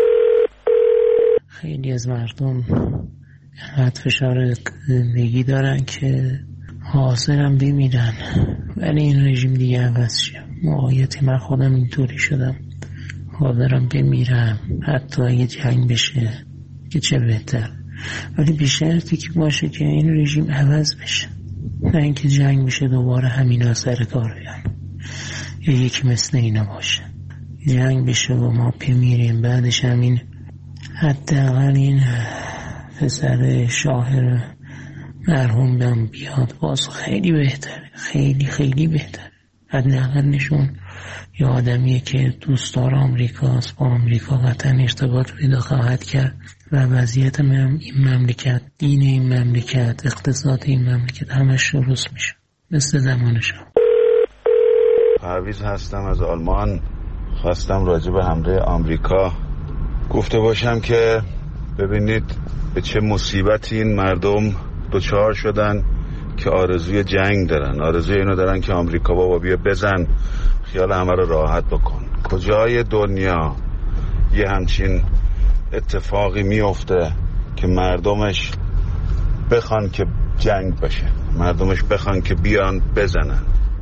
S12: خیلی از مردم اینقدر فشار زندگی دارن که حاضرم بمیرن ولی این رژیم دیگه عوض شه. موقعیت من خودم اینطوری شدم، حاضرم بمیرم حتی اگه جنگ بشه که چه بهتر، ولی به شرطی که باشه که این رژیم عوض بشه، نه اینکه جنگ بشه دوباره همینا سر کار بیان یا یکی مثل اینا باشه. جنگ بشه و ما بمیریم، بعدش همین حداقل این پسر شاهر مرحوم بهم بیاد، باز خیلی بهتره، خیلی خیلی بهتره. حداقل نشون یه آدمیه که دوستدار آمریکاست، با آمریکا قطعا ارتباط پیدا خواهد کرد و وضعیت این مملکت، دین این مملکت، اقتصاد این مملکت همش درست میشه مثل زمانش.
S13: پرویز هستم از آلمان. خواستم راجع به حمله آمریکا گفته باشم که ببینید به چه مصیبتی این مردم دچار شدن که آرزوی جنگ دارن، آرزوی اینو دارن که آمریکا بابا بیا بزن خیال همه رو راحت بکن. کجای دنیا یه همچین اتفاقی میفته که مردمش بخوان که جنگ باشه، مردمش بخوان که بیان بزنن؟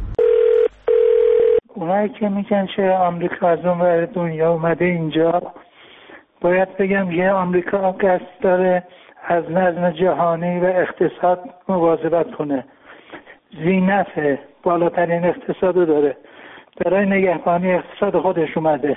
S14: اونایی که میگن که آمریکا از اون ور دنیا اومده اینجا، باید بگم یه آمریکا قصد داره از نظم جهانی و اقتصاد مواظبت کنه. زینف بالاترین اقتصاد داره، برای نگهبانی اقتصاد خودش اومده.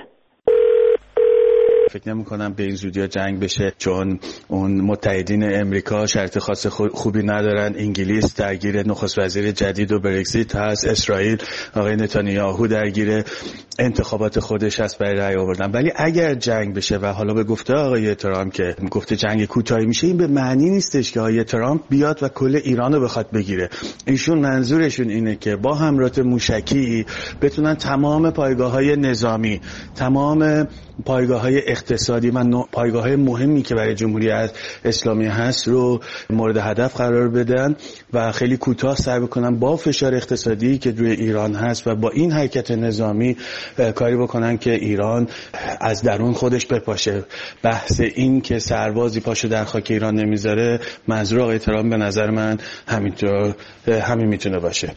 S15: فکر نمی‌کنم به این زودی جنگ بشه، چون اون متحدین امریکا شرط خاص خوبی ندارن. انگلیس درگیر نخست وزیر جدید و برگزیت هست، اسرائیل آقای نتانیاهو درگیر انتخابات خودش هست برای رأی آوردن. ولی اگر جنگ بشه و حالا به گفته آقای ترامپ که گفته جنگ کوتاهی میشه، این به معنی نیستش که آقای ترامپ بیاد و کل ایران رو بخواد بگیره. ایشون منظورشون اینه که با حملات موشکی بتونن تمام پایگاه‌های نظامی، تمام پایگاه‌های اقتصادی و پایگاه‌های مهمی که برای جمهوری اسلامی هست رو مورد هدف قرار بدن و خیلی کوتاه سعی بکنن با فشار اقتصادی که روی ایران هست و با این حرکت نظامی کاری بکنن که ایران از درون خودش بپاشه. بحث این که سربازی پاشو در خاک ایران نمیذاره منظور آقای ترامپ به نظر من همین میتونه باشه.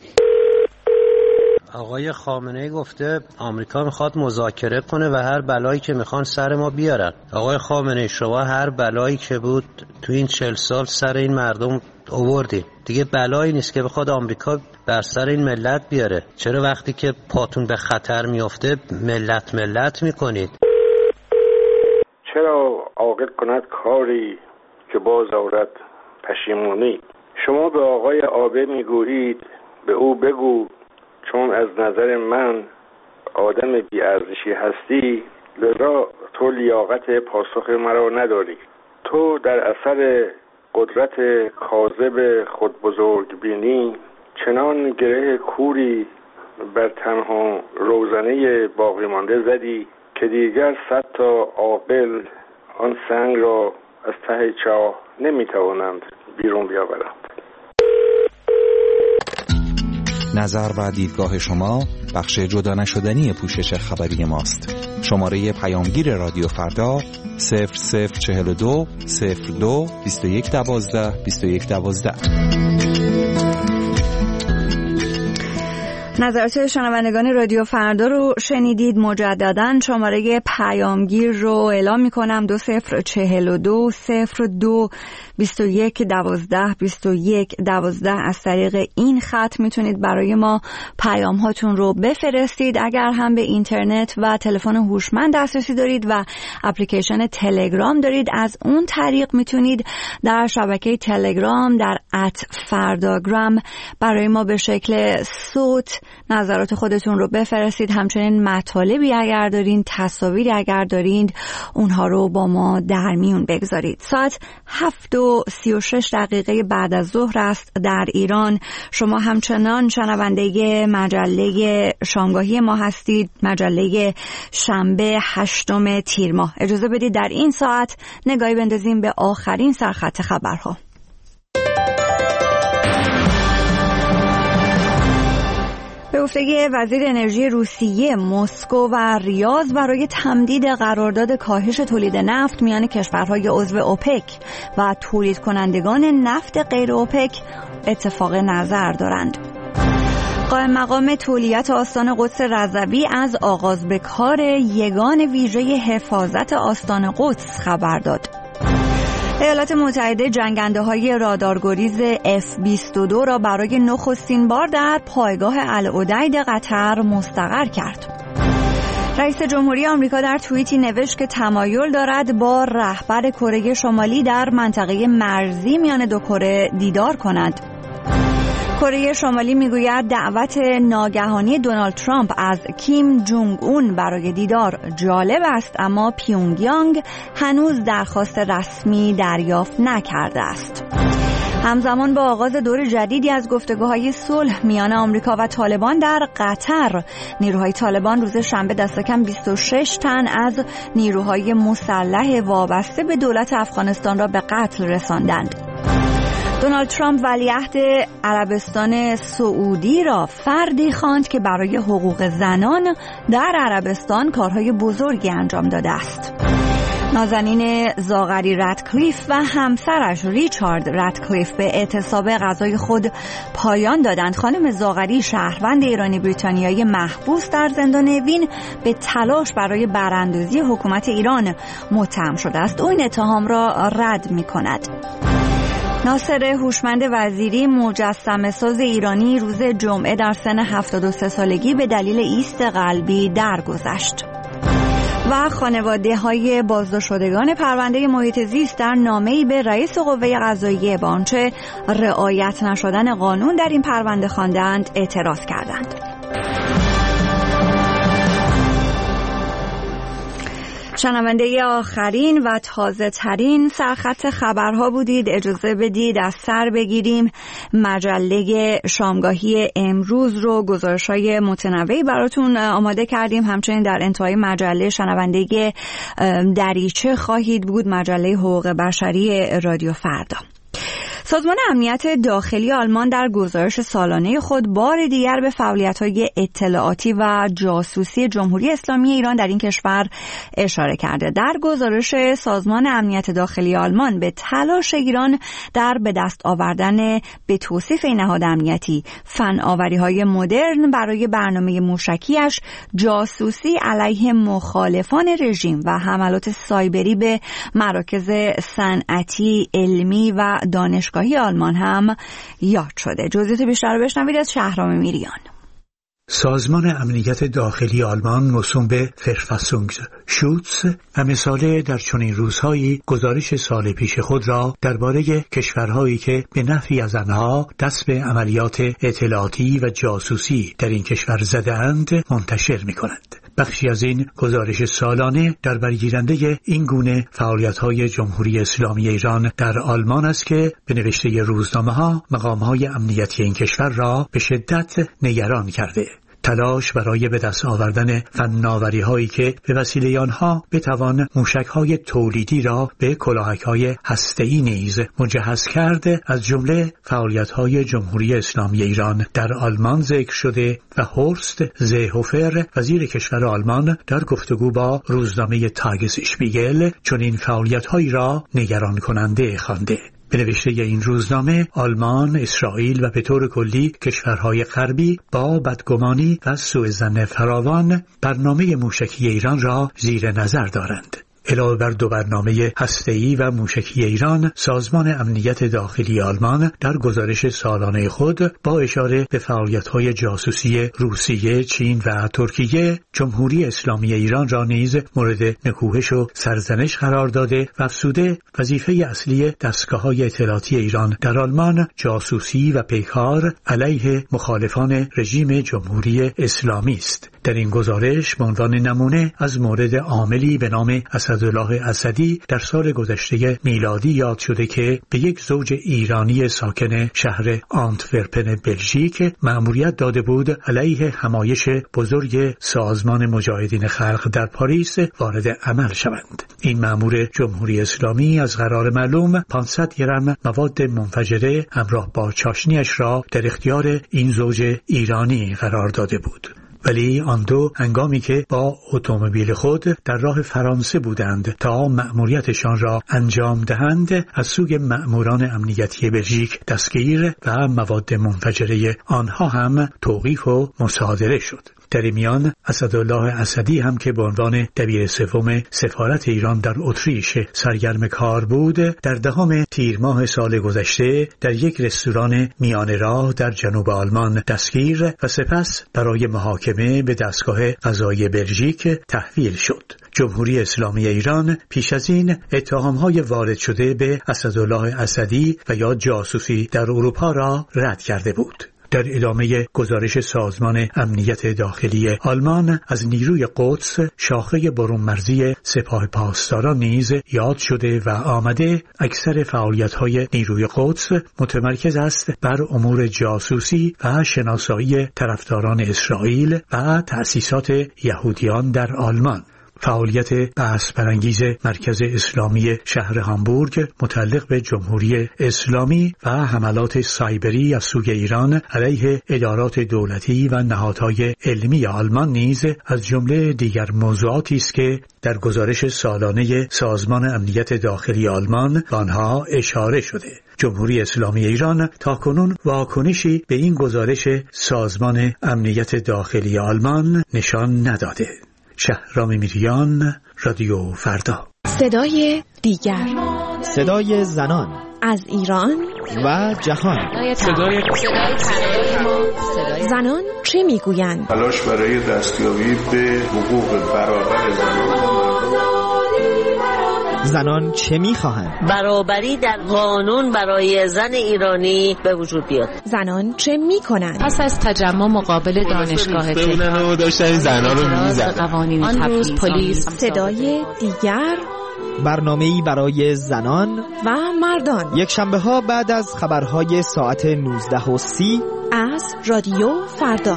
S16: آقای خامنه‌ای گفته آمریکا میخواد مذاکره کنه و هر بلایی که میخوان سر ما بیارن. آقای خامنه‌ای شما هر بلایی که بود تو این 40 سال سر این مردم آوردین. دیگه بلایی نیست که بخواد آمریکا بر سر این ملت بیاره. چرا وقتی که پاتون به خطر میفته ملت میکنید؟
S17: چرا عاقل کند کاری که باز آورد پشیمانی؟ شما به آقای آبه میگویید به او بگو چون از نظر من آدم بی‌ارزشی هستی، لذا تو لیاقت پاسخ مرا نداری. تو در اثر قدرت کاذب خود بزرگ بینی چنان گره کوری بر تنها روزنه باقی مانده زدی که دیگر 100 تا عاقل آن سنگ را از ته چاه نمیتوانند بیرون بیاورند.
S18: نظر و دیدگاه شما بخش جدا نشدنی پوشش خبری ماست. شماره پیامگیر رادیو فردا 0042 02 21 12 21 12.
S1: نظرات شنوندگان رادیو فردا رو شنیدید. مجدداً شماره پیامگیر رو اعلام می‌کنم 2042 02 21 12 21 12. از طریق این خط میتونید برای ما پیام هاتون رو بفرستید. اگر هم به اینترنت و تلفن هوشمند دسترسی دارید و اپلیکیشن تلگرام دارید، از اون طریق میتونید در شبکه تلگرام در @فرداگرام برای ما به شکل صوت نظرات خودتون رو بفرستید. همچنین مطالبی اگر دارین، تصاویری اگر دارین، اونها رو با ما در میون بگذارید. ساعت 7:36 بعد از ظهر است در ایران. شما همچنان شنونده مجله شامگاهی ما هستید، مجله شنبه 8 تیر ماه. اجازه بدید در این ساعت نگاهی بندازیم به آخرین سرخط خبرها. به گفته وزیر انرژی روسیه، مسکو و ریاض برای تمدید قرارداد کاهش تولید نفت میان کشورهای عضو اوپک و تولید کنندگان نفت غیر اوپک اتفاق نظر دارند. قائم مقام تولیت آستان قدس رضوی از آغاز به کار یگان ویژه حفاظت آستان قدس خبر داد. ایالات متحده جنگنده‌های رادارگریز F-22 را برای نخستین بار در پایگاه العدید قطر مستقر کرد. رئیس جمهوری آمریکا در توییتی نوشت که تمایل دارد با رهبر کره شمالی در منطقه مرزی میان دو کره دیدار کند. کره شمالی میگوید دعوت ناگهانی دونالد ترامپ از کیم جونگ اون برای دیدار جالب است، اما پیونگیانگ هنوز درخواست رسمی دریافت نکرده است. همزمان با آغاز دور جدیدی از گفتگوهای صلح میان آمریکا و طالبان در قطر، نیروهای طالبان روز شنبه دست کم 26 تن از نیروهای مسلح وابسته به دولت افغانستان را به قتل رساندند. دونالد ترامپ ولیعهد عربستان سعودی را فردی خواند که برای حقوق زنان در عربستان کارهای بزرگی انجام داده است. نازنین زاغری رادکلیف و همسرش ریچارد رادکلیف به اعتصاب غذای خود پایان دادند. خانم زاغری، شهروند ایرانی بریتانیایی محبوس در زندان اوین، به تلاش برای براندازی حکومت ایران متهم شده است. او این اتهام را رد می‌کند. ناصر هوشمند وزیری، مجسمه ساز ایرانی، روز جمعه در سن 73 سالگی به دلیل ایست قلبی درگذشت. و خانواده‌های بازداشت شدگان پرونده محیط زیست در نامه‌ای به رئیس قوه قضاییه به آنچه رعایت نشدن قانون در این پرونده خواندند اعتراض کردند. شنونده آخرین و تازه ترین سرخط خبرها بودید. اجازه بدید از سر بگیریم. مجله شامگاهی امروز رو گزارش‌های متنوعی براتون آماده کردیم. همچنین در انتهای مجله شنونده دریچه خواهید بود، مجله حقوق بشری رادیو فردا. سازمان امنیت داخلی آلمان در گزارش سالانه خود بار دیگر به فعالیت‌های اطلاعاتی و جاسوسی جمهوری اسلامی ایران در این کشور اشاره کرده. در گزارش سازمان امنیت داخلی آلمان به تلاش ایران در به دست آوردن به توصیف این نهاد امنیتی فناوری‌های مدرن برای برنامه موشکیش، جاسوسی علیه مخالفان رژیم و حملات سایبری به مراکز صنعتی، علمی و دانشگاهی آلمان هم یاد شده. جزئیات بیشتر رو بشنوید از شهرام میریان.
S19: سازمان امنیت داخلی آلمان موسوم به فرفاسونگسشوتز همساله در چنین روزهایی گزارش سال پیش خود را درباره کشورهایی که به نفی از آنها دست به عملیات اطلاعاتی و جاسوسی در این کشور زده‌اند منتشر می‌کند. بخشی از این گزارش سالانه در برگیرنده این گونه فعالیت‌های جمهوری اسلامی ایران در آلمان است که به نوشته روزنامه‌ها مقام‌های امنیتی این کشور را به شدت نگران کرده. تلاش برای به دست آوردن فناوری‌هایی که به وسیله آنها بتوان موشک‌های تولیدی را به کلاهک‌های هسته‌ای نیز مجهز کرد از جمله فعالیت‌های جمهوری اسلامی ایران در آلمان ذکر شده و هورست زهوفر وزیر کشور آلمان در گفتگو با روزنامه تاگس اشپیگل چنین فعالیت‌هایی را نگران کننده خوانده. به نوشته این روزنامه، آلمان، اسرائیل و به طور کلی کشورهای غربی با بدگمانی و سوءظن فراوان برنامه موشکی ایران را زیر نظر دارند. علاوه بر دو برنامه هسته‌ای و موشکی ایران، سازمان امنیت داخلی آلمان در گزارش سالانه خود با اشاره به فعالیت‌های جاسوسی روسیه، چین و ترکیه، جمهوری اسلامی ایران را نیز مورد نکوهش و سرزنش قرار داده و افزوده وظیفه اصلی دستگاه‌های اطلاعاتی ایران در آلمان جاسوسی و پیکار علیه مخالفان رژیم جمهوری اسلامی است. در این گزارش به عنوان نمونه از مورد عاملی به نام اسدالله اسدی در سال گذشته میلادی یاد شده که به یک زوج ایرانی ساکن شهر آنتورپن بلژیک مأموریت داده بود علیه همایش بزرگ سازمان مجاهدین خلق در پاریس وارد عمل شوند. این مأمور جمهوری اسلامی از قرار معلوم 500 گرم مواد منفجره همراه با چاشنیش را در اختیار این زوج ایرانی قرار داده بود. ولی آن دو هنگامی که با اتومبیل خود در راه فرانسه بودند تا مأموریتشان را انجام دهند، از سوی مأموران امنیتی بلژیک دستگیر و مواد منفجره آنها هم توقیف و مصادره شد. در این میان اسدالله اسدی هم که به عنوان دبیر سوم سفارت ایران در اتریش سرگرم کار بود، در دهم تیر ماه سال گذشته در یک رستوران میانه راه در جنوب آلمان دستگیر و سپس برای محاکمه به دستگاه قضایی بلژیک تحویل شد. جمهوری اسلامی ایران پیش از این اتهام‌های وارد شده به اسدالله اسدی و یا جاسوسی در اروپا را رد کرده بود. در ادامه گزارش سازمان امنیت داخلی آلمان از نیروی قدس شاخه برون مرزی سپاه پاسداران نیز یاد شده و آمده اکثر فعالیت‌های نیروی قدس متمرکز است بر امور جاسوسی و شناسایی طرفداران اسرائیل و تأسیسات یهودیان در آلمان. فعالیت بحث برانگیز مرکز اسلامی شهر هامبورگ متعلق به جمهوری اسلامی و حملات سایبری از سوی ایران علیه ادارات دولتی و نهادهای علمی آلمان نیز از جمله دیگر موضوعاتی است که در گزارش سالانه سازمان امنیت داخلی آلمان به آنها اشاره شده. جمهوری اسلامی ایران تاکنون واکنشی به این گزارش سازمان امنیت داخلی آلمان نشان نداده. شهرام میریان، رادیو فردا.
S8: صدای دیگر،
S6: صدای زنان
S8: از ایران
S6: و جهان.
S8: صدای زنان چه میگویند؟
S13: تلاش برای دستیابی به حقوق برابر زنان
S6: زنان چه می‌خواهند؟
S20: برابری در قانون برای زن ایرانی به وجود بیاد.
S21: زنان چه می‌کنند؟
S22: پس از تجمع مقابل دانشگاه
S23: تهران داشتن زنان رو می‌زدن.
S22: آن روز پلیس
S21: صدای دیگر،
S6: برنامه‌ای برای زنان
S21: و مردان،
S6: یک شنبه‌ها بعد از خبرهای ساعت 19:30
S21: از رادیو فردا.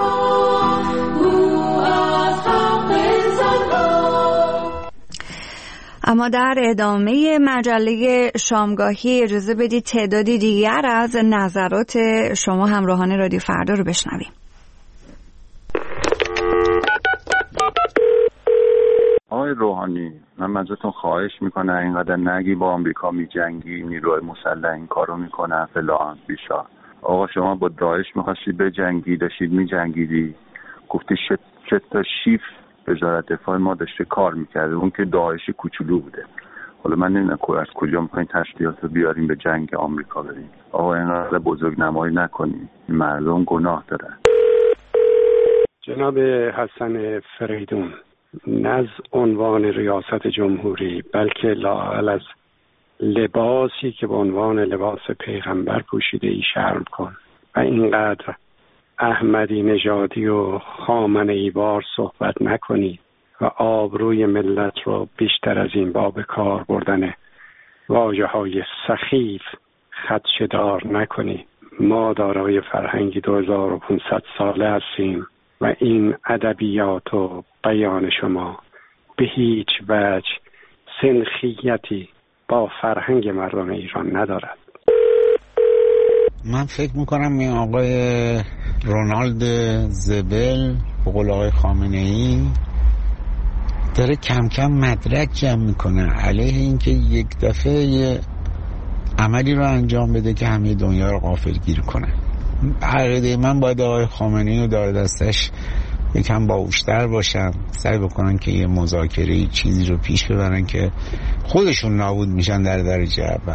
S1: اما در ادامه مجله شامگاهی اجازه بدید تعدادی دیگر از نظرات شما همراهان رادیو فردا رو بشنویم.
S5: آقای روحانی، من ازتون خواهش میکنم اینقدر نگی با آمریکا میجنگی، نیروهای مسلح این کارو میکنن فلان بیشا. آقا شما با داعش میخواستی بجنگی، داشتید میجنگیدی، گفتی شت تا شیف وزارت دفاع ما داشته کار میکرده، اون که داعش کوچولو بوده. حالا من نمیدونم از کجا میخواین تسلیحات رو بیاریم به جنگ آمریکا بریم. آقا اینقدر بزرگنمایی نکنیم، مردم گناه دارن.
S24: جناب حسن فریدون، نه از عنوان ریاست جمهوری بلکه لااقل از لباسی که به عنوان لباس پیغمبر پوشیده ای شرم کن و اینقدر احمدی نژادی و خامنه‌ای وار صحبت نکنی و آبروی ملت رو بیشتر از این باب کار بردن واژه‌های سخیف خدشه‌دار نکنی. ما دارای فرهنگی 2500 ساله هستیم و این ادبیات و بیان شما به هیچ وجه سنخیتی با فرهنگ مردم ایران ندارد.
S25: من فکر میکنم این آقای رونالد زبل به قول آقای خامنه‌ای داره کم کم مدرک جمع میکنه علیه اینکه یک دفعه یه عملی رو انجام بده که همه دنیا رو غافلگیر کنه. عقیده من باید آقای خامنه‌ای و دار دستش یکم باهوش‌تر باشن، سعی بکنن که یه مذاکره چیزی رو پیش ببرن که خودشون نابود میشن در درجه اول.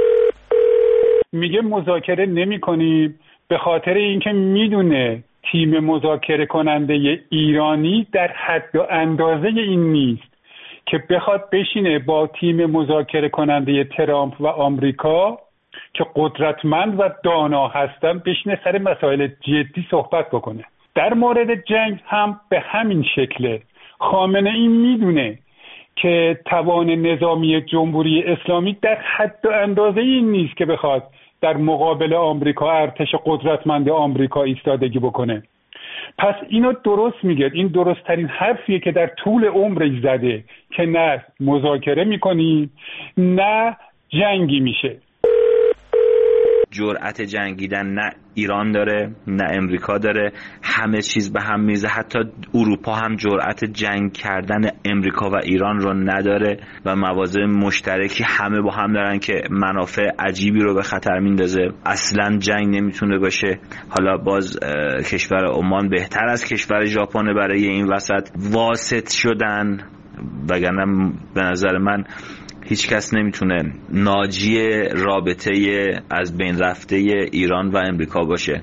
S26: میگه مذاکره نمی‌کنیم به خاطر اینکه میدونه تیم مذاکره کننده ایرانی در حد و اندازه این نیست که بخواد بشینه با تیم مذاکره کننده ترامپ و آمریکا که قدرتمند و دانا هستن بشینه سر مسائل جدی صحبت بکنه. در مورد جنگ هم به همین شکله. خامنه ای میدونه که توان نظامی جمهوری اسلامی در حد و اندازه این نیست که بخواد در مقابل آمریکا، ارتش قدرتمند آمریکا ایستادگی بکنه. پس اینو درست میگه، این درست ترین حرفیه که در طول عمرش زده که نه مذاکره میکنی نه جنگی میشه.
S27: جرأت جنگیدن نه ایران داره نه امریکا داره، همه چیز به هم میزه. حتی اروپا هم جرأت جنگ کردن امریکا و ایران رو نداره و مواضع مشترکی همه با هم دارن که منافع عجیبی رو به خطر میندازه. اصلا جنگ نمیتونه باشه. حالا باز کشور عمان بهتر از کشور ژاپن برای این وسط واسط شدن، وگرنه به نظر من هیچ کس نمیتونه ناجی رابطه از بین رفته ایران و امریکا باشه.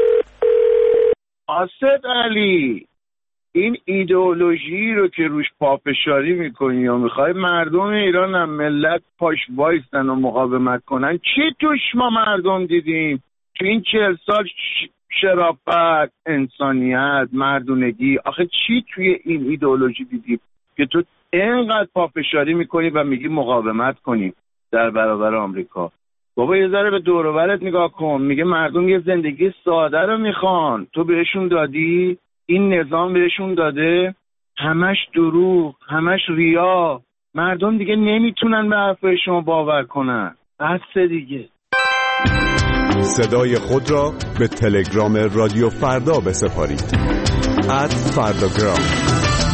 S13: آصد علی، این ایدئولوژی رو که روش پافشاری میکنی یا میخوای مردم ایران هم ملت پاش وایستن و مقاومت کنن، چی توش ما مردم دیدیم تو این 40 سال؟ شرافت، انسانیت، مردونگی، آخه چی توی این ایدئولوژی دیدیم که تو اینقدر پافشاری میکنی و میگی مقاومت کنی در برابر آمریکا؟ بابا یه ذره به دور و برت نگاه کن. میگه مردم یه زندگی ساده رو میخوان، تو بهشون دادی؟ این نظام بهشون داده؟ همش دروغ، همش ریا. مردم دیگه نمیتونن به حرفای شما باور کنن. بس دیگه.
S28: صدای خود را به تلگرام رادیو فردا بسپارید. @فرداگرام.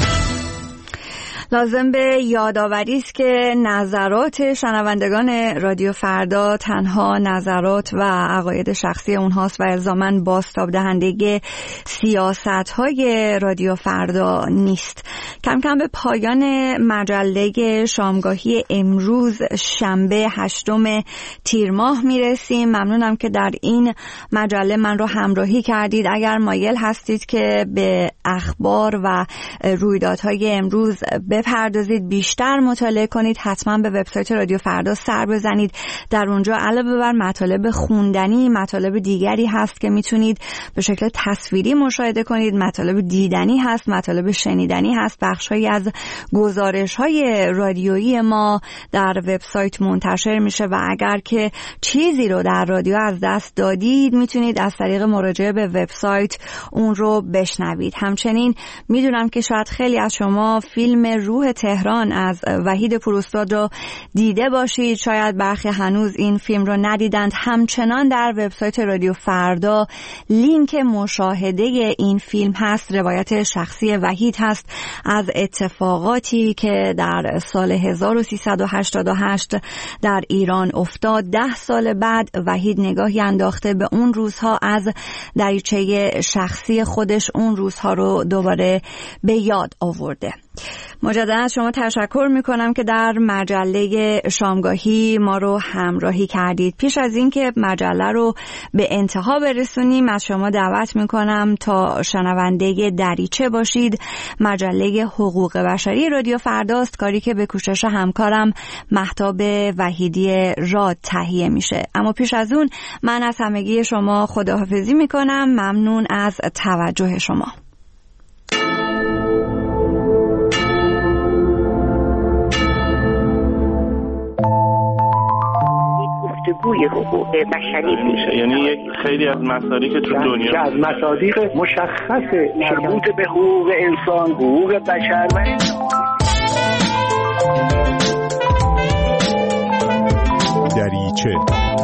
S1: لازم به یادآوری است که نظرات شنوندگان رادیو فردا تنها نظرات و عقاید شخصی اونهاست و الزاماً بازتاب دهنده سیاست‌های رادیو فردا نیست. کم کم به پایان مجله شامگاهی امروز شنبه 8 تیر ماه میرسیم. ممنونم که در این مجله من رو همراهی کردید. اگر مایل هستید که به اخبار و رویدادهای امروز بپردازید، بیشتر مطالعه کنید، حتما به وبسایت رادیو فردا سر بزنید. در اونجا علاوه بر مطالب خوندنی، مطالب دیگری هست که میتونید به شکل تصویری مشاهده کنید، مطالب دیدنی هست، مطالب شنیدنی هست. بخش‌هایی از گزارش‌های رادیویی ما در وبسایت منتشر میشه و اگر که چیزی رو در رادیو از دست دادید میتونید از طریق مراجعه به وبسایت اون رو بشنوید. همچنین میدونم که شاید خیلی از شما فیلم روح تهران از وحید پوراستاد رو دیده باشید، شاید برخی هنوز این فیلم رو ندیدند. همچنان در وبسایت رادیو فردا لینک مشاهده این فیلم هست. روایت شخصی وحید هست از اتفاقاتی که در سال 1388 در ایران افتاد. 10 سال بعد وحید نگاهی انداخته به اون روزها، از دریچه شخصی خودش اون روزها رو دوباره به یاد آورده. مجددا از شما تشکر میکنم که در مجله شامگاهی ما رو همراهی کردید. پیش از این که مجله رو به انتها برسونیم از شما دعوت میکنم تا شنونده دریچه باشید. مجله حقوق بشری رادیو فرداست، کاری که به کوشش همکارم مهتاب وحیدی راد تهیه میشه. اما پیش از اون من از همگی شما خداحافظی میکنم. ممنون از توجه شما.
S2: گفتگوی حقوق بشری میشه،
S3: یعنی یک خیلی از مصادیق تو دنیا
S2: از مصادیق مشخص مربوط به حقوق انسان، حقوق بشر و
S28: دریچه.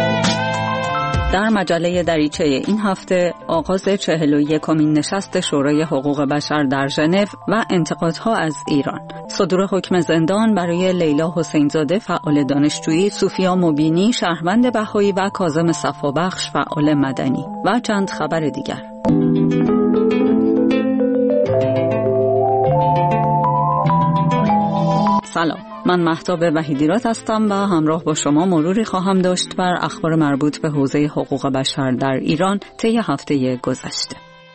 S4: در مجله دریچه این هفته آغاز 41مین نشست شورای حقوق بشر در ژنو و انتقادها از ایران، صدور حکم زندان برای لیلا حسینزاده فعال دانشجویی، سوفیا مبینی شهروند بهایی و کاظم صفابخش فعال مدنی و چند خبر دیگر. سلام، من مهتاب وحیدیرات هستم و همراه با شما مروری خواهم داشت بر اخبار مربوط به حوزه حقوق بشر در ایران طی هفته گذشته.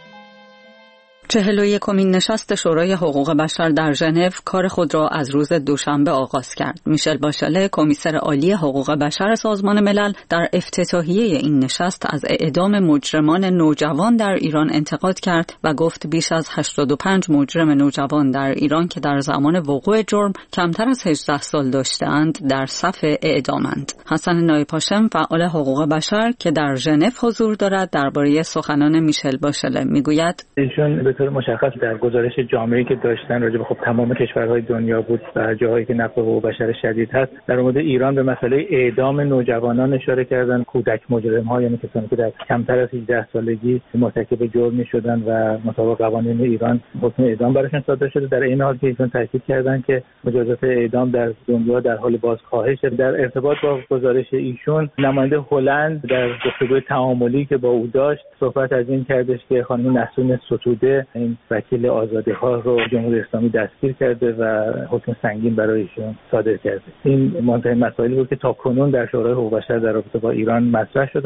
S4: 41مین نشست شورای حقوق بشر در ژنو کار خود را از روز دوشنبه آغاز کرد. میشل باشله، کمیسر عالی حقوق بشر سازمان ملل، در افتتاحیه این نشست از اعدام مجرمان نوجوان در ایران انتقاد کرد و گفت بیش از 85 مجرم نوجوان در ایران که در زمان وقوع جرم کمتر از 18 سال داشته‌اند در صف اعدامند. حسن نایپاشم، فعال حقوق بشر که در ژنو حضور دارد، درباره سخنان میشل باشله میگوید:
S7: به طور مشخص در گزارش جامعی که داشتن راجع به تمام کشورهای دنیا بود و جاهایی که نقض حقوق بشر شدید هست، در مورد ایران به مسئله اعدام نوجوانان اشاره کردن، کودک مجرم‌ها، یعنی کسانی که در کمتر از 18 سالگی مرتکب جرم می‌شدن و مطابق قوانین ایران حکم اعدام براشون صادر شده. در این حال که ایشون تاکید کردن که مجازات اعدام در دنیا در حال بازکاهش. در ارتباط با گزارش ایشون، نماینده هلند در گفتگوی تعاملی که با او داشت صحبت از این کردش که خانم نسرین ستوده، این وکیل آزادی‌خواه، رو جمهوری اسلامی دستگیر کرده و حکم سنگین برای ایشون صادر کرده. این مهمترین مسائلی بود که تاکنون در شورای حقوق بشر در رابطه با ایران مطرح شد.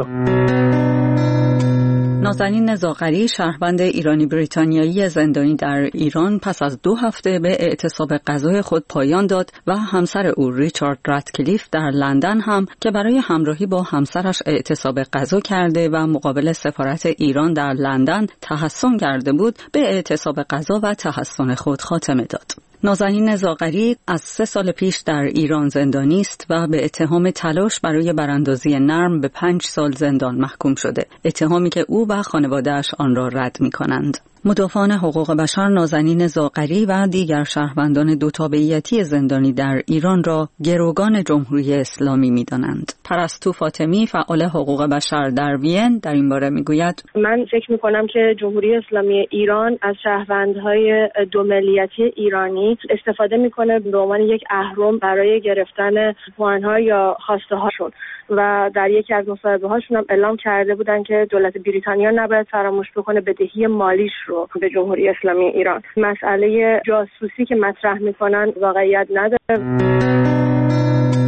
S4: نازنین زاغری، شهروند ایرانی بریتانیایی زندانی در ایران، پس از 2 هفته به اعتصاب غذای خود پایان داد و همسر او ریچارد راتکلیف در لندن هم که برای همراهی با همسرش اعتصاب غذا کرده و مقابل سفارت ایران در لندن تحصن کرده بود، به اعتصاب غذا و تحصن خود خاتمه داد. نازنین زاغری از 3 سال پیش در ایران زندانی است و به اتهام تلاش برای براندازی نرم به 5 سال زندان محکوم شده، اتهامی که او و خانواده‌اش آن را رد می‌کنند. مدافعان حقوق بشر نازنین زاغری و دیگر شهروندان 2 تابعیتی زندانی در ایران را گروگان جمهوری اسلامی می‌دانند. پرستو فاطمی، فعال حقوق بشر در وین، در این باره می‌گوید:
S9: من فکر می‌کنم که جمهوری اسلامی ایران از شهروندهای 2 ملیتی ایرانی استفاده می‌کنه به عنوان یک اهرم برای گرفتن پوان‌ها یا خواسته‌هاشون و در یکی از مصاحبه‌هاشون هم اعلام کرده بودن که دولت بریتانیا نباید فراموش بکنه بدهی مالیش رو به جمهوری اسلامی ایران. مسئله جاسوسی که مطرح میکنن واقعیت نداره.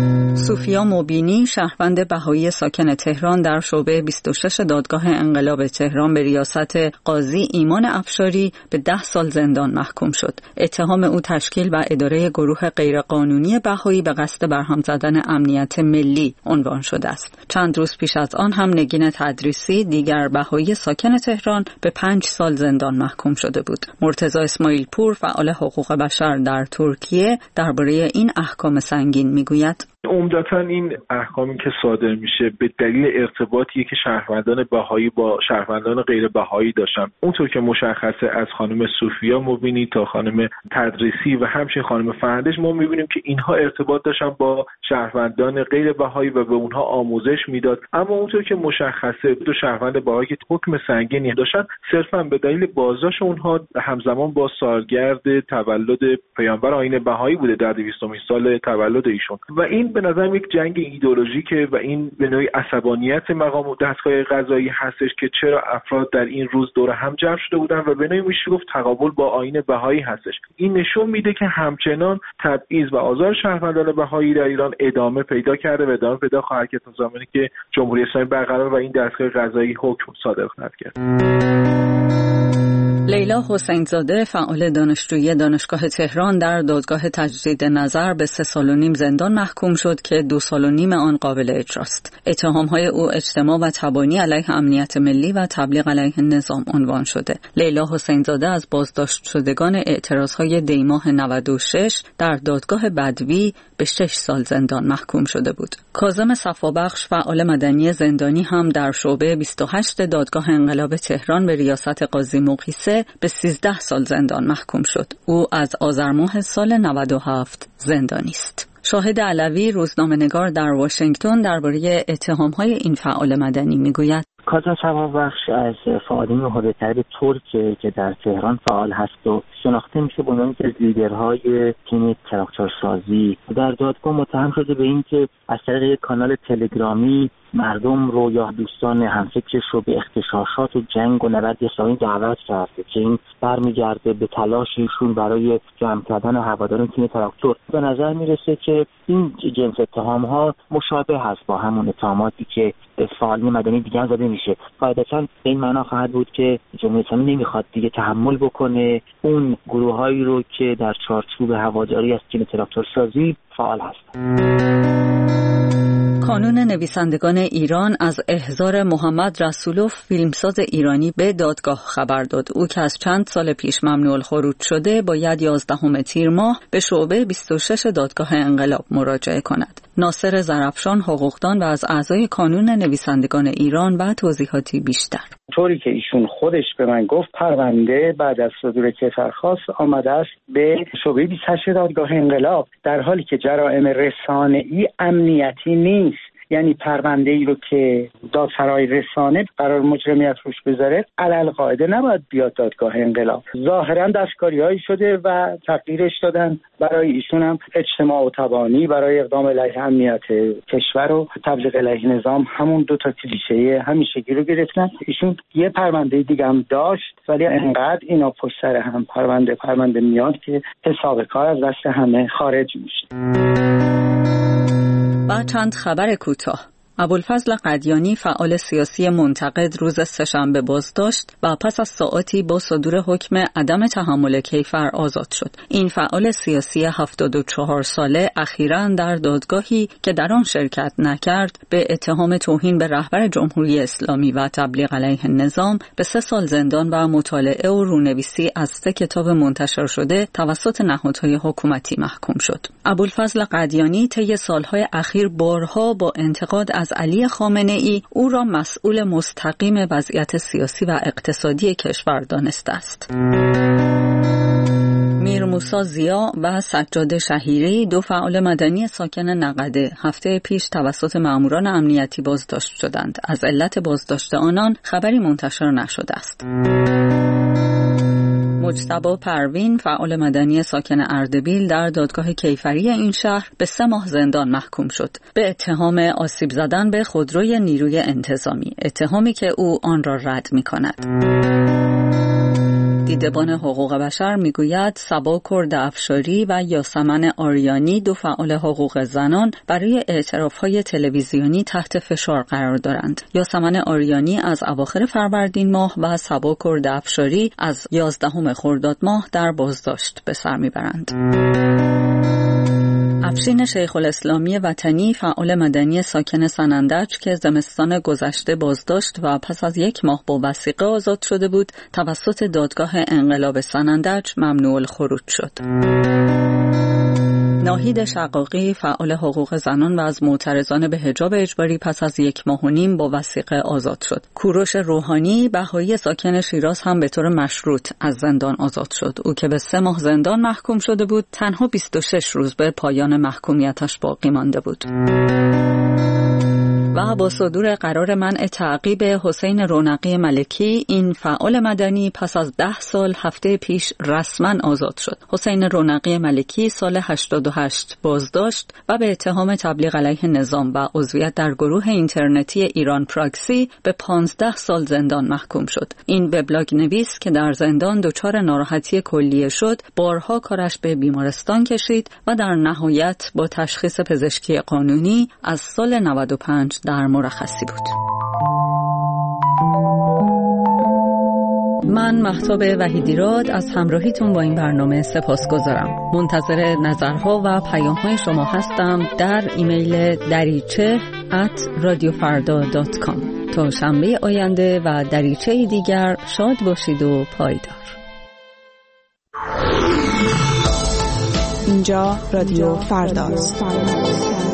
S4: صوفیا مبینی شهروند بهایی ساکن تهران در شعبه 26 دادگاه انقلاب تهران به ریاست قاضی ایمان افشاری به 10 سال زندان محکوم شد. اتهام او تشکیل و اداره گروه غیرقانونی بهایی به قصد برهم زدن امنیت ملی عنوان شده است. چند روز پیش از آن هم نگین تدریسی دیگر بهایی ساکن تهران به 5 سال زندان محکوم شده بود. مرتضی اسماعیل پور فعال حقوق بشر در ترکیه درباره این احکام سنگین میگوید:
S10: عمدتاً این احکامی که صادر میشه به دلیل ارتباطی که شهروندان بهایی با شهروندان غیر بهایی داشتن. اونطور که مشخصه از خانم صوفیا مبینی تا خانم تدریسی و همچنین خانم فرهندش ما میبینیم که اینها ارتباط داشتن با شهروندان غیر بهایی و به اونها آموزش میداد. اما اونطور که مشخصه دو شهروند بهایی که حکم سنگینی داشتن صرفاً به دلیل بازداشت اونها همزمان با سالگرد تولد پیامبر آیین بهایی بوده در 200مین سال تولد ایشون و این به نظرم یک جنگ ایدئولوژیکه و این به نوعی عصبانیت مقام دستگاه قضایی هستش که چرا افراد در این روز دور هم جمع شده بودن و به نوعی میشه گفت تقابل با آیین بهایی هستش. این نشون میده که همچنان تبعیض و آزار شهروندان بهایی در ایران ادامه پیدا کرده و ادامه پیدا خواهد کرد تا زمانی که جمهوری اسلامی برقرار و این دستگاه قضایی حکم صادر خواهد کرد.
S4: لیلا حسین‌زاده فعال دانشجویی دانشگاه تهران در دادگاه تجدید نظر به 3.5 سال زندان محکوم شد که 2.5 سال آن قابل اجراست. اتهام‌های او اجتماع و تبانی علیه امنیت ملی و تبلیغ علیه نظام عنوان شده. لیلا حسین‌زاده از بازداشت شدگان اعتراض‌های دیماه 96 در دادگاه بدوی به 6 سال زندان محکوم شده بود. کاظم صفابخش فعال مدنی زندانی هم در شعبه 28 دادگاه انقلاب تهران به ریاست قاضی مقیسه به 13 سال زندان محکوم شد. او از آذر ماه سال 97 زندانی است. شاهد علوی روزنامه‌نگار در واشنگتن درباره اتهام‌های این فعال مدنی میگوید:
S11: کاظم صفابخش از فعالین حوزه ترک که در تهران فعال هست و شناخته میشه به عنوان از لیدرهای تیم تراکتورسازی در دادگاه متهم شده به این که از طریق یک کانال تلگرامی مردم رو یا دوستان همفکرش رو به اغتشاشات و جنگ و نبرد اسلامی دعوت کرده که این برمیگرده به تلاش ایشون برای جمع کردن هواداران تیم تراکتور. به نظر میرسه که این جنس اتهام‌ها مشابه هست با همون اتهاماتی که فعالین مدنی دیگه زده میشه. قاعدتاً این معنا خواهد بود که جمهوری اسلامی نمیخواد دیگه تحمل بکنه اون گروهایی رو که در چارچوب هواداری از تیم تراکتورسازی فعال هستند.
S4: کانون نویسندگان ایران از احضار محمد رسولوف فیلمساز ایرانی به دادگاه خبر داد. او که از چند سال پیش ممنوع الخروج شده باید 11 تیر ماه به شعبه 26 دادگاه انقلاب مراجعه کند. ناصر زرافشان حقوقدان و از اعضای کانون نویسندگان ایران و توضیحاتی بیشتر.
S12: طوری که ایشون خودش به من گفت پرونده بعد از صدور کیفرخواست آمده است به شعبه 28 دادگاه انقلاب در حالی که جرائم رسانه‌ای امنیتی نیست. یعنی پرونده ای رو که دادسرای رسانه قرار مجرمیت روش بذاره علل قاعده نباید بیاد دادگاه انقلاب. ظاهرا دستکاری‌هایی شده و تغییرش دادن برای ایشون هم اجتماع و تبانی برای اقدام علیه امنیت کشور و تبلیغ علیه نظام همون دو تا کلیشه همیشگی رو گرفتن. ایشون یه پرونده دیگه هم داشت ولی انقدر اینا پشت سر هم پرونده میاد که حساب کار از دست همه خارج میشه.
S4: و چند خبر کوتاه. ابوالفضل قدیانی فعال سیاسی منتقد روز سه‌شنبه بازداشت و پس از ساعاتی با صدور حکم عدم تحمل کیفر آزاد شد. این فعال سیاسی 74 ساله اخیراً در دادگاهی که در آن شرکت نکرد به اتهام توهین به رهبر جمهوری اسلامی و تبلیغ علیه نظام به 3 سال زندان و مطالعه و رونویسی از 3 کتاب منتشر شده توسط نهادهای حکومتی محکوم شد. ابوالفضل قدیانی طی سالهای اخیر بارها با انتقاد از علی خامنه‌ای او را مسئول مستقیم وضعیت سیاسی و اقتصادی کشور دانسته است. میر موسی زیا و سجاد شهیری دو فعال مدنی ساکن نقده هفته پیش توسط ماموران امنیتی بازداشت شدند. از علت بازداشت آنان خبری منتشر نشده است. مجتبی پروین فعال مدنی ساکن اردبیل در دادگاه کیفری این شهر به 3 ماه زندان محکوم شد به اتهام آسیب زدن به خودروی نیروی انتظامی، اتهامی که او آن را رد می‌کند. دیدبان حقوق بشر میگوید صبا کرد افشاری و یاسمن آریانی، دو فعال حقوق زنان، برای اعتراف‌های تلویزیونی تحت فشار قرار دارند. یاسمن آریانی از اواخر فروردین ماه و صبا کرد افشاری از 11 خرداد ماه در بازداشت به سر میبرند. افشین شیخ الاسلامی وطنی، فعال مدنی ساکن سنندج که زمستان گذشته بازداشت و پس از 1 ماه با وثیقه آزاد شده بود، توسط دادگاه انقلاب سنندج ممنوع الخروج شد. ناهید شقاقی، فعال حقوق زنان و از معترضان به حجاب اجباری، پس از 1.5 ماه با وثیقه آزاد شد. کوروش روحانی، بهایی ساکن شیراز، هم به طور مشروط از زندان آزاد شد. او که به 3 ماه زندان محکوم شده بود، تنها 26 روز به پایان محکومیتش باقی مانده بود. و با صدور قرار منع تعقیب حسین رونقی ملکی، این فعال مدنی پس از 10 سال هفته پیش رسما آزاد شد. حسین رونقی ملکی سال 88 بازداشت و به اتهام تبلیغ علیه نظام و عضویت در گروه اینترنتی ایران پراکسی به 15 سال زندان محکوم شد. این وبلاگ نویس که در زندان دچار ناراحتی کلیه شد، بارها کارش به بیمارستان کشید و در نهایت با تشخیص پزشکی قانونی از سال 95 در مرخصی بود. من مهتاب وحیدیراد از همراهیتون با این برنامه سپاسگزارم. منتظر نظرها و پیام‌های شما هستم در ایمیل dariche@radiofarda.com. تا شنبه آینده و دریچه دیگر شاد باشید و پایدار.
S21: اینجا رادیو فرداست.